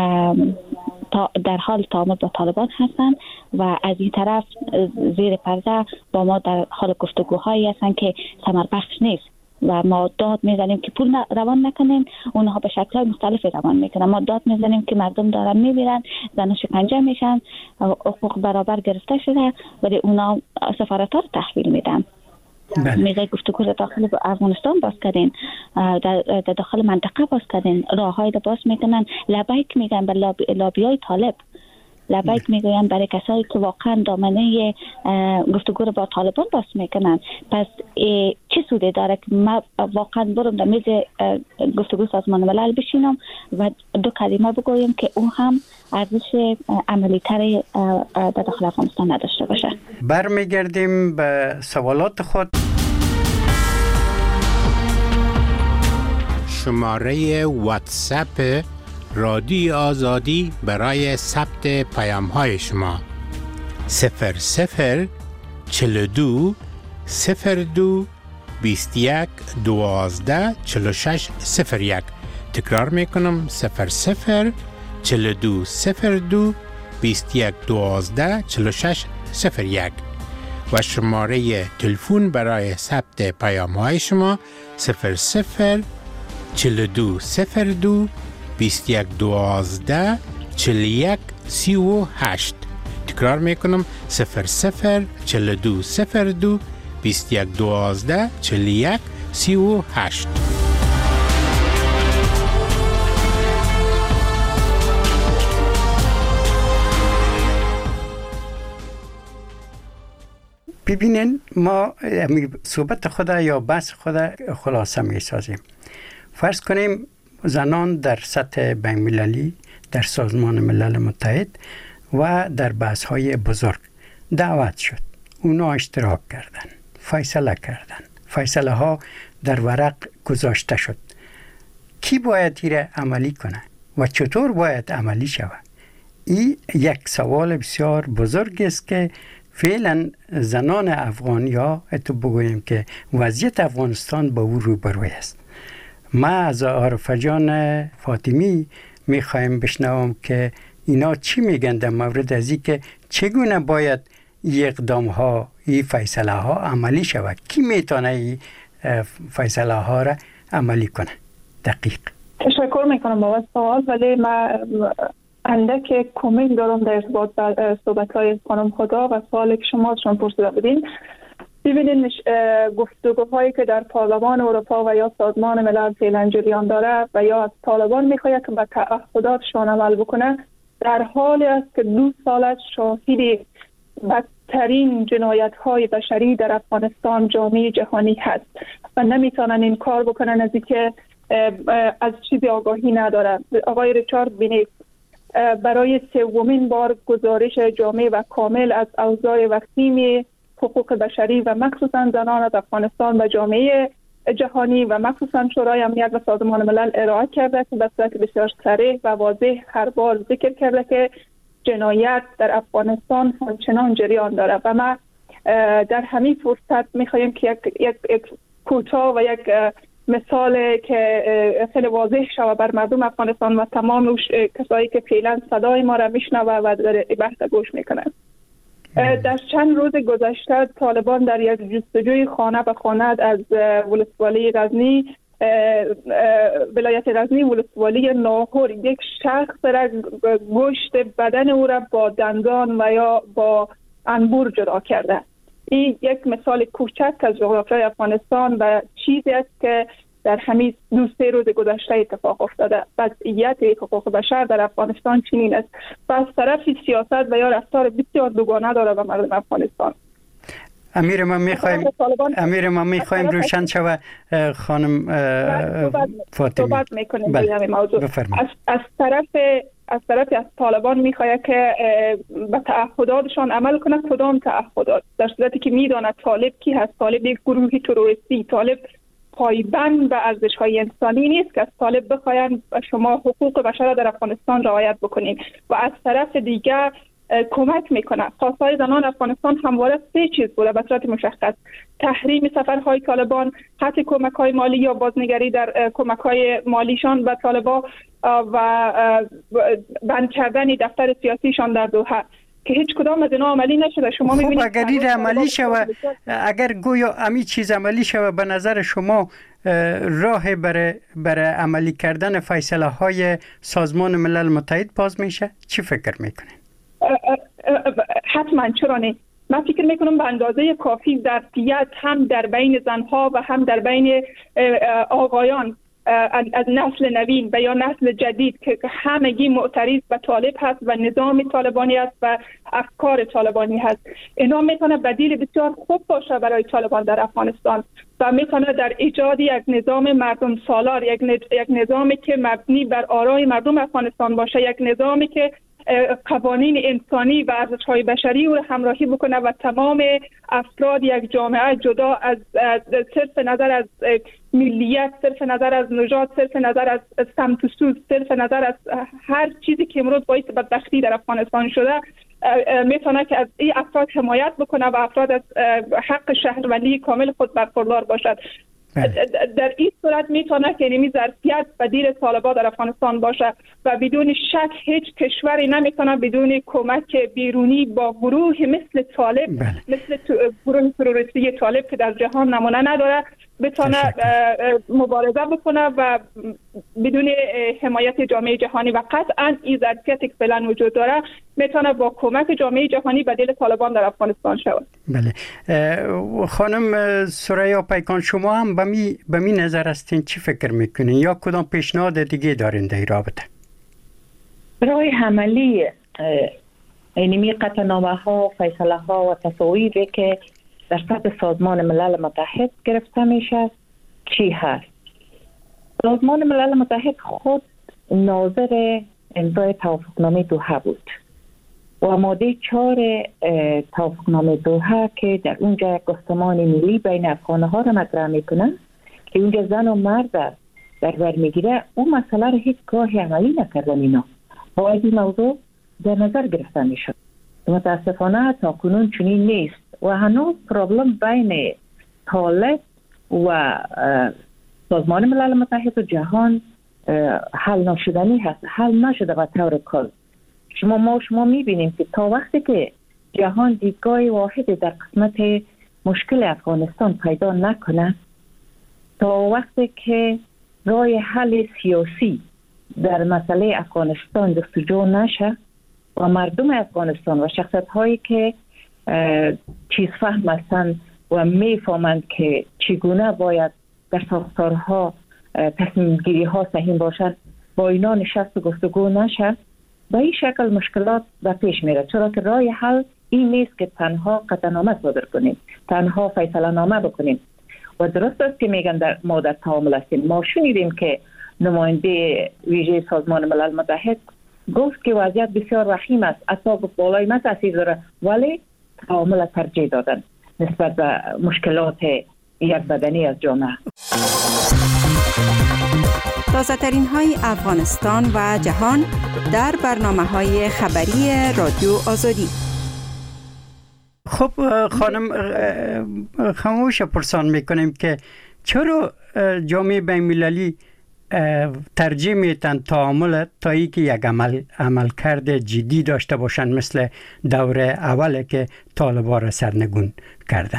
در حال تعامل با طالبان هستند و از این طرف زیر پرده با ما در حال گفتگوهایی هستن که ثمر بخش نیست و ما داد میزنیم که پول روان نکنیم، اونها به شکل‌های مختلفی روان میکنن. ما داد میزنیم که مردم دارن میمیرن، زنان شکنجه میشن، حقوق برابر گرفته شده ولی اونا سفارت‌ها رو تحویل میدن. میزه گفتگو داخل افغانستان باز کردین، در داخل منطقه باز کردین، راه‌های رو باز میکنن، لبیک میگن به لابیای طالب، لبیک میگوین برای کسایی که واقعا دامنه گفتگو رو با طالبان باز میکنن. پس چه سوده داره که ما واقعا برم در میز گفتگو سازمان ملل بشینم و دو کلمه بگویم که او هم ارزش عملی تری در داخل افغانستان نداشته باشه. برمیگردیم به سوالات خود. شماره واتساپ رادیو آزادی برای ثبت پیام‌های شما 00 42 02 21 12 46 01. تکرار میکنم 00 42 02 21 12 46 01 و شماره تلفن برای ثبت پیام‌های شما 00 42 02 21 12 41 38. تکرار میکنم 00 42 02 21 12 41 38. ببینین ما صحبت خود یا بحث خود خلاصه می سازیم. فرض کنیم زنان در سطح بین‌المللی در سازمان ملل متحد و در بحث‌های بزرگ دعوت شد. اونا اشتراک کردن، فیصله کردن. فیصله ها در ورق گذاشته شد. کی باید ایره عملی کنه و چطور باید عملی شود؟ این یک سوال بسیار بزرگ است که فعلا زنان افغانیا تو بگوییم که وضعیت افغانستان با او روبروی است. ما از عارفه جان فاطمی میخوایم بشنوم که اینا چی میگن در مورد از این که چگونه باید این اقدام ها، این فیصله ها عملی شود. کی میتونه این فیصله ها را عملی کنه؟ دقیق. تشکر میکنم بابت سوال، ولی ما اندک کمک دارم در ارتباط با صحبت‌های خانم خدا و سوالی که شما پرسیده بودین. ببینید گفتگوهایی که در پارلمان اروپا و یا سازمان ملل فعلا جریان داره و یا از طالبان میخواهد که به تعهداتشان عمل بکنه، در حالی است که 2 سال از شاهد بدترین جنایت‌های بشری در افغانستان جامعه جهانی هست و نمیتونن این کار بکنن از اینکه از چیزی آگاهی نداره. آقای ریچارد بینیف برای 3مین بار گزارش جامع و کامل از اوضاع وخیم حقوق بشری و مخصوصا زنان از افغانستان و جامعه جهانی و مخصوصا شورای امنیت و سازمان ملل ارائه کرده که به صورت بسیار صریح و واضح هر بار ذکر کرده که جنایت در افغانستان همچنان جریان داره و ما در همین فرصت میخوایم که یک کوتاه و یک مثال که خیلی واضح شود بر مردم افغانستان و تمام کسایی که فعلا صدای ما را میشنوه و در بحث گوش میکنن. در چند روز گذشته طالبان در یک جستجوی خانه به خانه از ولسوالی غزنی، ولایت غزنی، ولسوالی ناهور، یک شخص را گوشت بدن او را با دندان و یا با انبور جدا کرده. این یک مثال کوچک از جغرافیای افغانستان و چیزی است که در همین 2-3 روز گذشته اتفاق افتاده. وضعیت حقوق بشر در افغانستان چنین است و از طرف سیاست و یا رفتار بسیار دوگانه داره به مردم افغانستان. امیر ما میخوایم روشن شود خانم فاطمی. صحبت میکنیم به موضوع. از طرف طالبان میخواد که به تعهداتشان عمل کنه. کدام تعهدات؟ در صورتی که میداند طالب کی هست. طالب یک گروه تروریستی، طالب پایبند به ارزش‌های انسانی نیست که از طالب بخواین شما حقوق بشر در افغانستان رعایت بکنین و از طرف دیگر کمک میکنه. خواستهای زنان افغانستان همواره 3 چیز بوده به صورت مشخص: تحریم سفرهای طالبان، قطع کمک‌های مالی یا بازنگری در کمک‌های مالیشان به طالبان و بند کردن دفتر سیاسیشان در دوحه که هیچ کدام از اینا عملی نشده. شما می‌بینید اگر این عملی شود، اگر گویا امی چیز عملی شود، به نظر شما راه برای عملی کردن فیصله های سازمان ملل متحد باز میشه؟ چی فکر میکنید؟ حتما، چرا نه؟ من فکر میکنم به اندازه کافی ظرفیت هم در بین زنها و هم در بین آقایان از نسل نوین و یا نسل جدید که همگی معترض به طالب هست و نظام طالبانی است و افکار طالبانی هست، اینا میتونه بدیل بسیار خوب باشه برای طالبان در افغانستان و میتونه در ایجاد یک نظام مردم سالار، یک نظامی که مبنی بر آرای مردم افغانستان باشه، یک نظامی که قوانین انسانی و ارزش‌های بشری رو همراهی بکنه و تمام افراد یک جامعه جدا از صرف نظر از ملیت، صرف نظر از نژاد، صرف نظر از سمت و سو، صرف نظر از هر چیزی که امروز باعث بدبختی در افغانستان شده، میتونه که از این افراد حمایت بکنه و افراد از حق شهروندی کامل خود برخوردار باشد. در این صورت میتونه که اینمی ظرفیت بدیل طالبان در افغانستان باشه و بدون شک هیچ کشوری نمیتونه بدون کمک بیرونی با گروه مثل طالب، مثل گروه تروریستی طالب که در جهان نمونه نداره، بتونه مبارزه بکنه و بدون حمایت جامعه جهانی و قطعا این ظرفیتی که فعلا وجود داره میتونه با کمک جامعه جهانی بدیل طالبان در افغانستان شود. بله. خانم ثریا پیکان، شما هم به می نظر هستین چی فکر میکنین یا کدام پیشنهاد دیگه دارین در این رابطه؟ راه عملی اینمی قطعنامه ها، فیصله ها و تصاویری که در سطح سازمان ملل متحد گرفته میشه چی هست؟ سازمان ملل متحد خود ناظر امضای توافقنامه دوحه بود و ماده 4 توافقنامه دوحه که در اونجا گفتمان ملی بین افغانها را مطرح میکنه که اونجا زن و مرد در بر میگیره، اون مسئله را هیچ گاهی عملی نکردن. اینا باید این موضوع در نظر گرفته میشد. متاسفانه تا کنون چنین نیست و هنوز پرابلم بین طالب و سازمان ملل متحد و جهان حل نشدنی هست، حل نشده به طور کل. شما میبینیم که تا وقتی که جهان دیدگاه واحد در قسمت مشکل افغانستان پیدا نکنه، تا وقتی که راه حل سیاسی در مسئله افغانستان جستجو نشه و مردم افغانستان و شخصیت هایی که چیز فهم هستند و میفهمند که چگونه باید در ساختارها تصمیم گیری ها صحیح باشد، با اینا نشست و گفتگو نشه، به این شکل مشکلات به پیش میره. چرا که راه حل این نیست که تنها قطعنامه صادر کنیم، تنها فیصله نامه بکنیم. و درست است که میگن ما در تعامل هستیم. ما شنیدیم که نماینده ویژه سازمان ملل متحد گفت که وضعیت بسیار وخیم است، اعصاب بالای ما تاثیر داره، ولی تعامل ترجیح دادن نسبت به مشکلات یک بدنی از جامعه. تازه‌ترین های افغانستان و جهان در برنامه‌های خبری رادیو آزادی. خب خانم خاموش پرسان میکنیم که چرا جامعه بین‌المللی ترجیح میتن تعامل تا ای که یک عملکرد جدی داشته باشن مثل دور اوله که طالبان را سرنگون کردن؟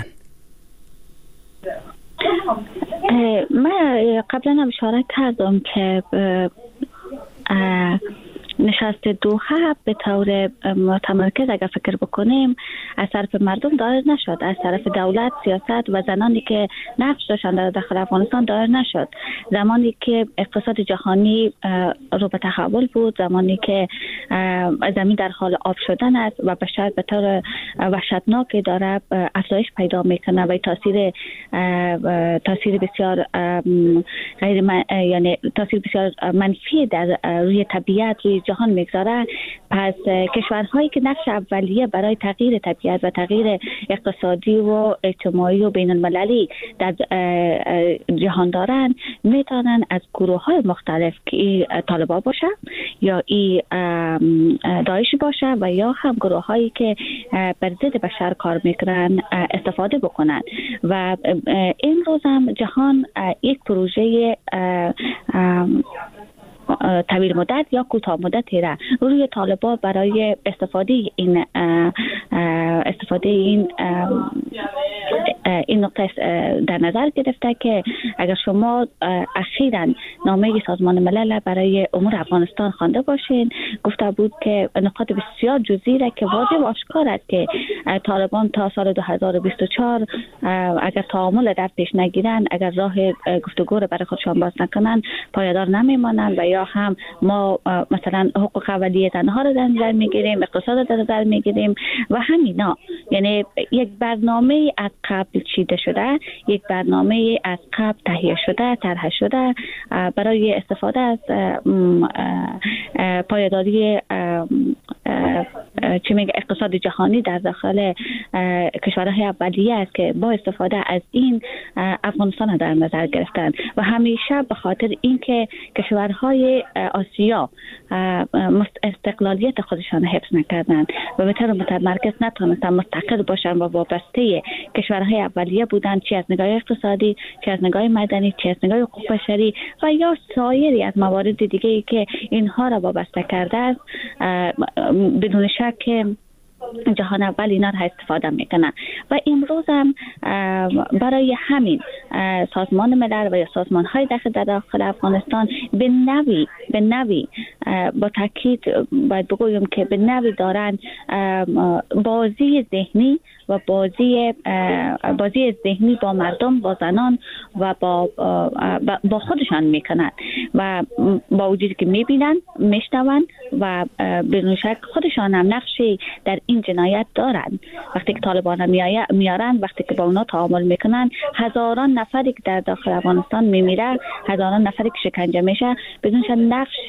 من قبلا هم اشاره کردم که نشست دوحه به طور متمرکز اگر فکر بکنیم از طرف مردم دایر نشد، از طرف دولت، سیاست و زنانی که نقش داشتند در داخل افغانستان دایر نشد. زمانی که اقتصاد جهانی رو به تحول بود، زمانی که زمین در حال آب شدن است و بشر به طور وحشتناکی داره افزایش پیدا میکنه و تاثیر بسیار یعنی تاثیر بسیار منفی در روی طبیعت، روی جهان میگذاره، پس کشورهایی که نقش اولیه برای تغییر طبیعت و تغییر اقتصادی و اجتماعی و بین المللی در جهان دارن میتونن از گروه های مختلف که طالبان باشه یا داعش باشه و یا هم گروه هایی که بر ضد بشر کار میکنن استفاده بکنن. و امروز هم جهان یک پروژه طویل مدت یا کوتاه مدتی را روی طالبان برای استفاده این نقطه در نظر گرفته که اگر شما اخیراً نامه سازمان ملل برای امور افغانستان خوانده باشین، گفته بود که نقاط بسیار جزئی را که واضح و آشکار است که طالبان تا سال 2024 اگر تعامل در پیش نگیرن، اگر راه گفتگو را برای خودشان باز نکنن، پایدار نمیمانند و یا هم ما مثلا حقوق اولیه زنها را در نظر میگیریم، اقتصاد را در نظر میگیریم و همینا. یعنی یک برنامه از قبل چیده شده، یک برنامه از قبل تهیه شده، طرح شده برای استفاده از پایداری اقتصاد جهانی در داخل کشورهای اولیه است که با استفاده از این افغانستان در نظر گرفتن و همیشه به خاطر اینکه کشورهای آسیا استقلالیت خودشان حفظ نکردند و به طور متمرکز نتونستن مستقل باشن و وابسته کشورهای اولیه بودند، چه از نگاه اقتصادی، چه از نگاه مدنی، چه از نگاه حقوق بشری و یا سایری از موارد دیگه‌ای که اینها را وابسته کرده است. بدون شک جهان اول اینا را استفاده میکنن و امروز هم برای همین سازمان ملل و یا سازمان های در داخل افغانستان به نوی با تاکید باید بگویم که به نوی دارن بازی ذهنی و بازی ذهنی با مردم، با زنان و با خودشان میکنن و با وجودی که میبینن میشنون و بدون شک خودشان هم نقشی در این جنایت دارن. وقتی که طالبان میارن، وقتی که با اونا تعامل میکنن، هزاران نفری که در داخل افغانستان میمیره، هزاران نفری که شکنجه میشه، بدون شک نقش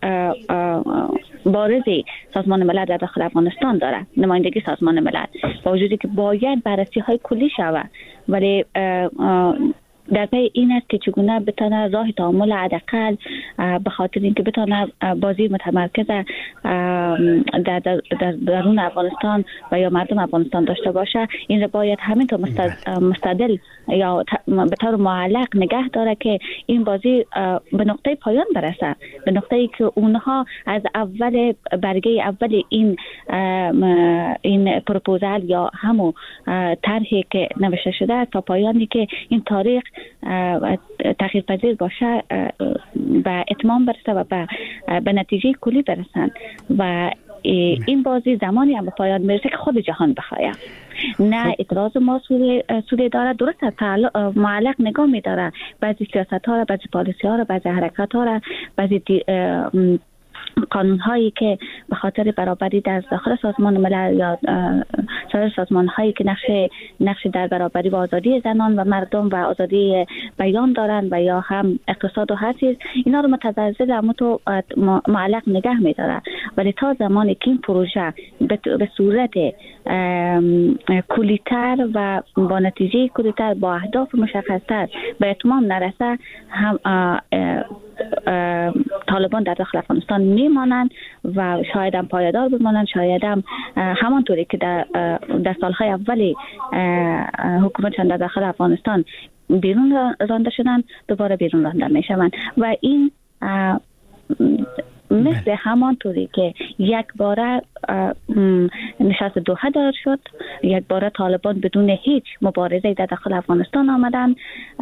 بارزی سازمان ملل در داخل افغانستان داره، نمایندگی سازمان ملل، با وجودی که باید بررسی های کلی شود، ولی در پی این است که چگونه بتونه راه تعامل حداقل به خاطر اینکه بتونه بازی متمرکز در درون افغانستان و یا مردم افغانستان داشته باشه. این را باید همینطور مستدل یا به طور معلق نگه داره که این بازی به نقطه پایان برسه، به نقطه‌ای که اونها از اول برگه اول این پروپوزال یا همون طرحی که نوشته شده تا پایانی که این تاریخ تغییرپذیر باشه به اتمام برسه و به نتیجه کلی برسن و این بازی زمانی هم به پایان میرسه که خود جهان بخواه. نه اعتراض ما سوده داره، درست معلق نگاه میداره بعضی سیاست ها را، بعضی پالیسی ها را، بعضی حرکات ها را، بعضی قانون هایی که به خاطر برابری در داخل سازمان ملل یا سایر سازمان هایی که نقش در برابری و آزادی زنان و مردم و آزادی بیان دارن و یا هم اقتصاد و هر چیز، اینا رو متزلزل اما تو معلق نگه میداره. ولی تا زمانی که این پروژه به صورت کلیتر و با نتیجه کلیتر با اهداف مشخصتر به اتمام نرسه، هم طالبان در داخل افغانستان میمانند و شاید هم پایدار بمانند، شاید هم همانطوری که در سالهای اولی حکومتشان در داخل افغانستان بیرون رانده شدن، دوباره بیرون رانده میشوند و این مثل همانطوری که یک باره نشست دوحه دار شد، یک باره طالبان بدون هیچ مبارزه در داخل افغانستان آمدن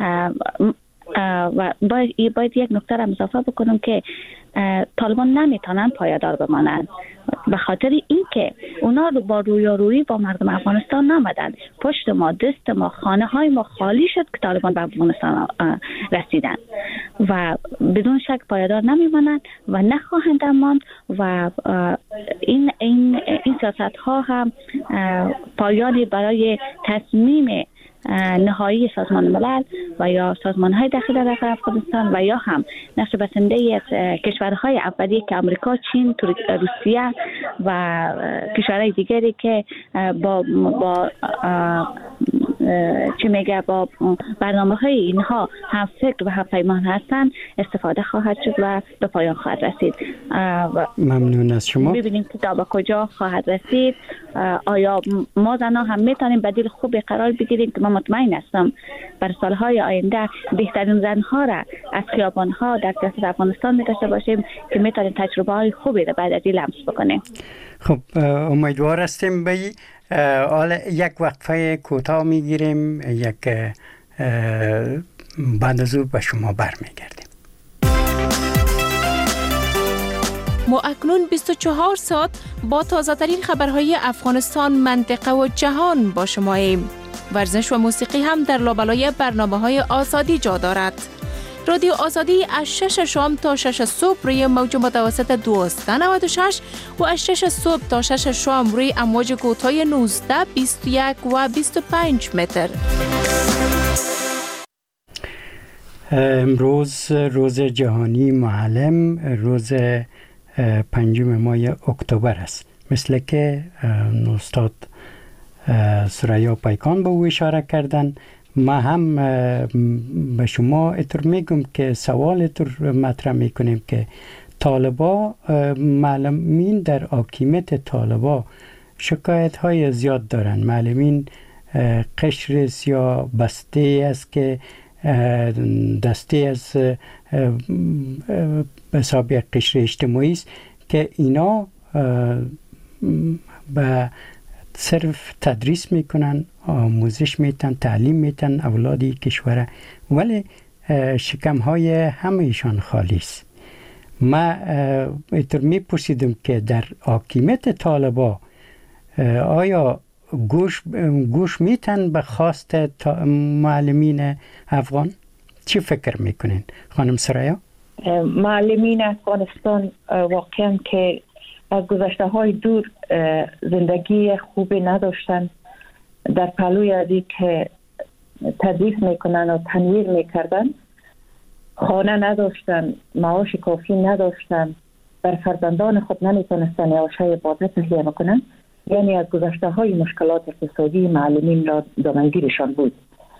و باید یک نکته را اضافه بکنم که طالبان نمیتونن پایدار بمانند به خاطر اینکه اونا رو با رویارویی با مردم افغانستان نامدن. پشت ما، دست ما، خانه های ما خالی شد که طالبان به افغانستان رسیدن و بدون شک پایدار نمیمانند و نخواهند ماند و این سیاست ها هم پایانی برای تصمیم نهایی سازمان ملل و یا سازمان های داخلی در افغانستان و یا هم نقش بسنده از کشورهای اولیه که امریکا، چین، روسیه و کشورهای دیگری که با با برنامه های اینها هم فکر و هم پیمان هستند استفاده خواهد شد و به پایان خواهد رسید. ممنون از شما. ببینیم که تا به کجا خواهد رسید. آیا ما زنها هم میتونیم بدیل خوبی قرار بگیریم که من مطمئن هستم بر سالهای آینده بهترین زنها را از خیابانها در سیاست افغانستان داشته باشیم که میتونیم تجربه های خوبی را بعد از این لمس بکنیم. خب امیدوار هستیم به حالا یک وقفه کوتاه میگیریم، بعد از او به شما برمیگردیم. ما اکنون 24 ساعت با تازه‌ترین خبرهای افغانستان، منطقه و جهان با شماییم. ورزش و موسیقی هم در لابلای برنامه‌های آزادی جا دارد. رادیو آزادی از 6 شام تا 6 صبح روی موج متوسط 1296 و از 6 صبح تا 6 شام روی امواج کوتاه 19، 21 و 25 متر. امروز روز جهانی معلم، روز 5 ماه اکتبر است. مثل که استاد سریا پیکان به او اشاره کردن، ما هم به شما اتر میگم که سوال اتر مطرح میکنیم که طالبا، معلمین در حاکمیت طالبا شکایت های زیاد دارن. معلمین قشر یا بسته است که دسته از حساب یک قشر اجتماعی است که اینا به صرف تدریس میکنن، آموزش میتن، تعلیم میتن اولادی کشور، ولی شکم های همه ایشان خالی است. ما ایتر میپرسیدم که در حاکمیت طالبا آیا گوش میتن به خواست معلمین افغان؟ چی فکر میکنین خانم سریا؟ معلمین افغانستان واقعا که از گذشته های دور زندگی خوبی نداشتن، در پلوی ازی که تدریس میکنن و تنویر میکردن، خانه نداشتن، معاش کافی نداشتن، بر فرزندان خود نمیتونستن یواشای عبادت تهیه میکنن. یعنی از گذشته های مشکلات اقتصادی معلمین را دامنگیرشان بود.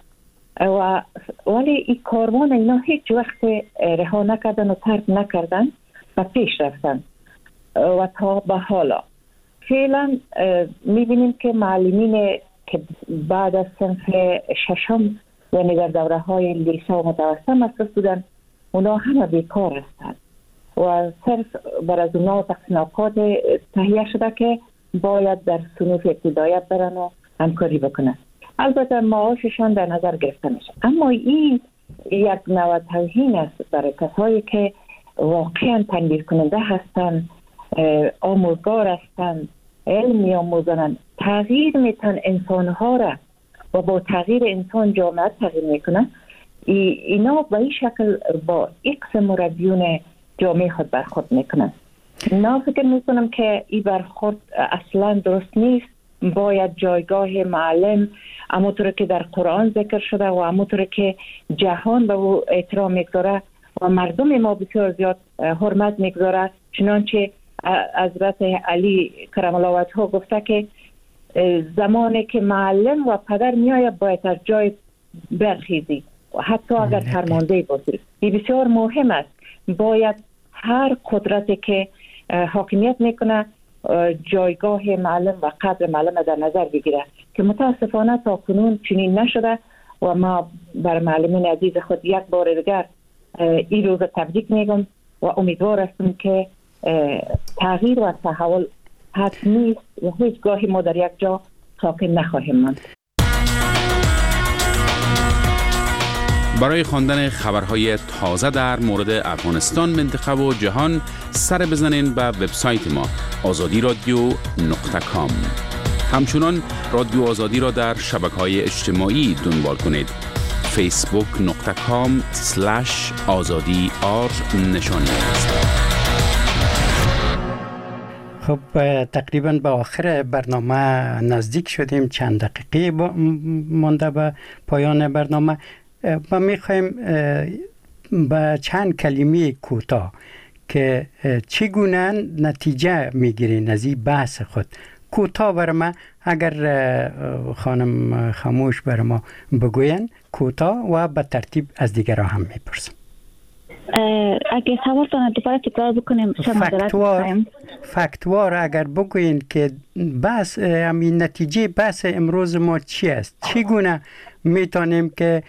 ولی این کاروان اینا هیچ وقت رها نکردن و ترک نکردن و پیش رفتن و تا به حالا فعلا میبینیم که معلمین که بعد از صنف ششم یعنی در دوره های لیسه و متوسط مصرف بودن، اونا همه بیکار هستند و صرف بر از اونا تقسیم اوقات تهیه شده که باید در صنوف ابتداییت برن و همکاری بکنن. البته معاششان در نظر گرفته میشه، اما این یک نوع توهین است برای کسایی که واقعا تنبیه کننده هستند، آموزگار هستند، علم می‌آموزند، تغییر میتن انسانها را و با تغییر انسان جامعه تغییر میکنن. اینا به این شکل با ایکس مربیون جامعه خود برخورد میکنن. نه فکر میکنم که این برخورد اصلا درست نیست. باید جایگاه معلم همونطور که در قرآن ذکر شده و همونطور که جهان به او احترام میگذاره و مردم ما بسیار زیاد حرمت میگذاره، چنانچه حضرت علی کرم الله وجهه گفته که زمانی که معلم و پدر میآید باید از جای برخیزی و حتی اگر فرمانده باشی. این بسیار مهم است. باید هر قدرتی که حاکمیت میکنه جایگاه معلم و قدر معلم در نظر بگیره که متاسفانه تا کنون چنین نشده و ما بر معلمین عزیز خود یک بار دیگر این روز تبریک میگم و امیدوار هستم که تغییر و تحول حتمی است و هیچ گاهی ما در یک جا ساکن نخواهیم ماند. برای خواندن خبرهای تازه در مورد افغانستان، منطقه و جهان سر بزنین به وبسایت ما azadiradio.com. همچنان رادیو آزادی را در شبکه‌های اجتماعی دنبال کنید. facebook.com/azadi_r خب تقریبا به آخر برنامه نزدیک شدیم. چند دقیقه مانده به پایان برنامه. ما میخوایم با چند کلمه کوتاه که چگونه نتیجه میگیرین از این بحث خود کوتاه بر ما، اگر خانم خاموش بر ما بگوین کوتاه و به ترتیب از دیگران هم میپرسم. اگه سوالتان دوباره تکرار بکنیم فکتوار اگر بگوین که بحث همین نتیجه بحث امروز ما چی است، چگونه میتونیم که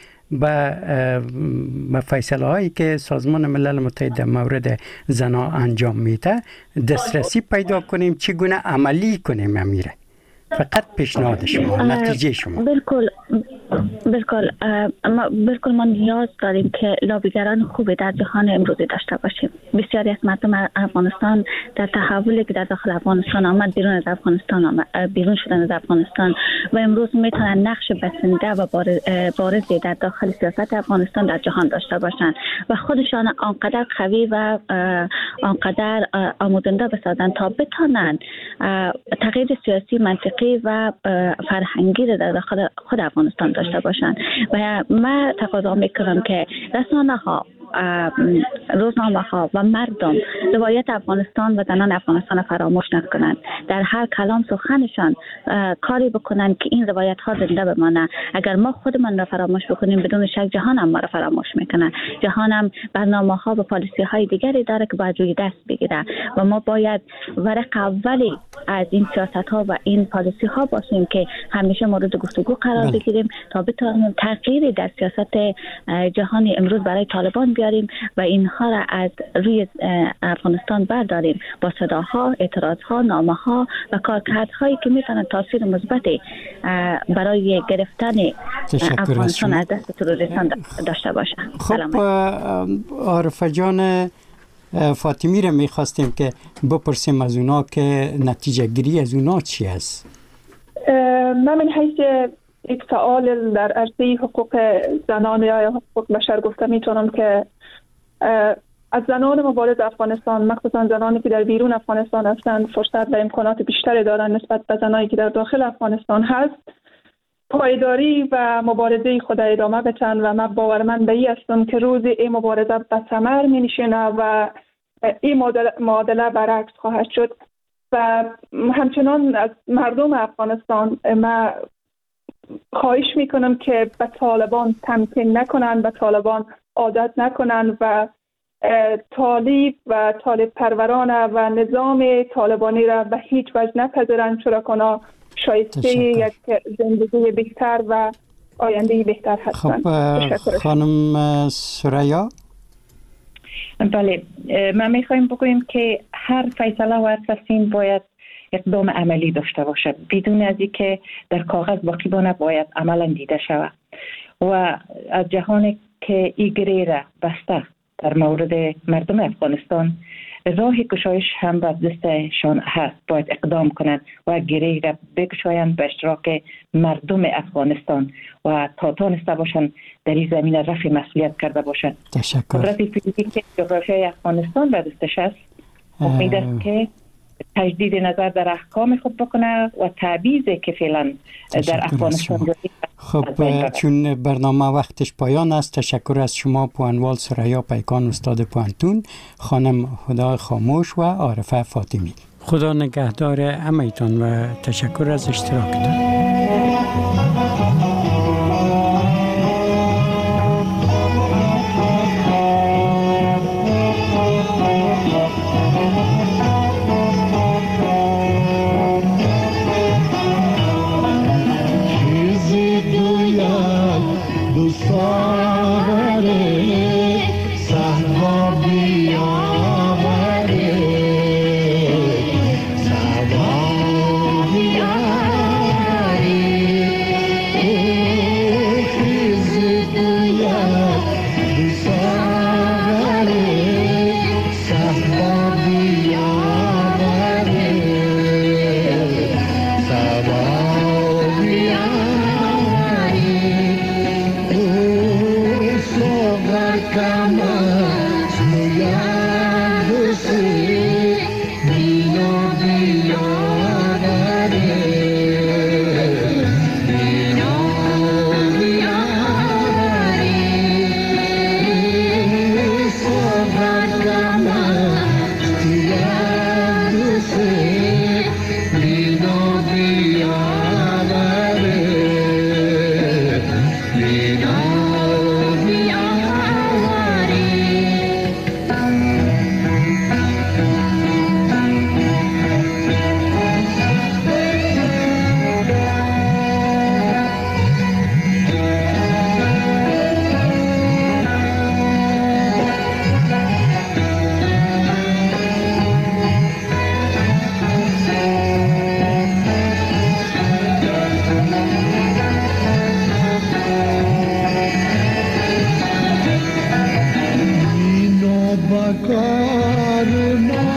با فیصله هایی که سازمان ملل متحد در مورد زنان انجام میده دسترسی پیدا کنیم، چگونه عملی کنیم امیره. فقط پیشنهاد شما، نتیجه شما. بالکل ما نیاز داریم که لابیگران خوبی در جهان امروزی داشته باشیم. بسیاری از مردم افغانستان در تحولی که در داخل افغانستان آمد، بیرون شدن از افغانستان و امروز میتونن نقش بسنده و بارزی در داخل سیاست افغانستان در جهان داشته باشند و خودشان آنقدر قوی و آنقدر آموزنده بسازن تا بتونن تغییر سیاسی منطقی و فرهنگی را در داخل خود افغانستان داشته باشند. و من تقاضا میکنم که رسانه ها، روزنامه ها و مردم روایت افغانستان و زنان افغانستان فراموش نکنند. در هر کلام سخنشان کاری بکنند که این روایت ها زنده بمانند. اگر ما خودمان را فراموش بکنیم بدون شک جهان هم ما را فراموش میکنه. جهان هم برنامه ها و پالیسی های دیگری داره که باید روی دست بگیره و ما باید ورق اولی از این سیاست ها و این پالیسی ها باشیم که همیشه مورد گفتگو قرار بگیریم تا بتوانیم تغییری در سیاست جهانی امروز برای طالبان بیاریم و اینها را از روی افغانستان برداریم با صداها، اعتراضها، نامه‌ها و کارکردهایی که میتونن تاثیر مثبتی برای گرفتن افغانستان از دست تروریستان داشته باشه. خب عارفه جان فاطمی را میخواستیم که بپرسیم از اونا که نتیجه گیری از اونا چی است؟ من من حیث یک فعال در عرصه حقوق زنان یا حقوق بشر گفته میتونم که از زنان مبارز افغانستان، مخصوصا زنانی که در بیرون افغانستان هستند، فرصت و امکانات بیشتری دارند نسبت به زنانی که در داخل افغانستان هست، پایداری و مبارزه خود ادامه بدن و من باورمند به این هستم که روز این مبارزه به ثمر می نشینه و این معادله برعکس خواهد شد. و همچنان از مردم افغانستان من خواهش میکنم که به طالبان تمکین نکنن، به طالبان عادت نکنن و طالب و طالب پروران و نظام طالبانی را به هیچ وجه نپذیرند، چرا که شایسته یک زندگی بهتر و آینده بهتر هستند. خب خانم سریا، بله، ما میخوایم بگوییم که هر فیصله و هر تصمیم باید اقدام عملی داشته باشد، بدون از اینکه در کاغذ باقی بماند باید عملا دیده شود و از جهانی که این گره را بسته در مورد مردم افغانستان، راه گشایش هم به دستشان هست. باید اقدام کنند و گره را بگشایند به اشتراک مردم افغانستان و تا تانسته باشند در این زمینه رفع مسئولیت کرده باشند. قدرت فیزیکی جغرافیای افغانستان به دستش است. امید است که تجدید نظر در احکام خود بکنه و تعویضی که فعلا در افغانستان دارید. خب چون برنامه وقتش پایان است، تشکر از شما پوانوال سریا پیکان، استاد پوانتون، خانم هدای خاموش و عارفه فاطمی. خدا نگهدار همه‌تان و تشکر از اشتراکتان. Karuna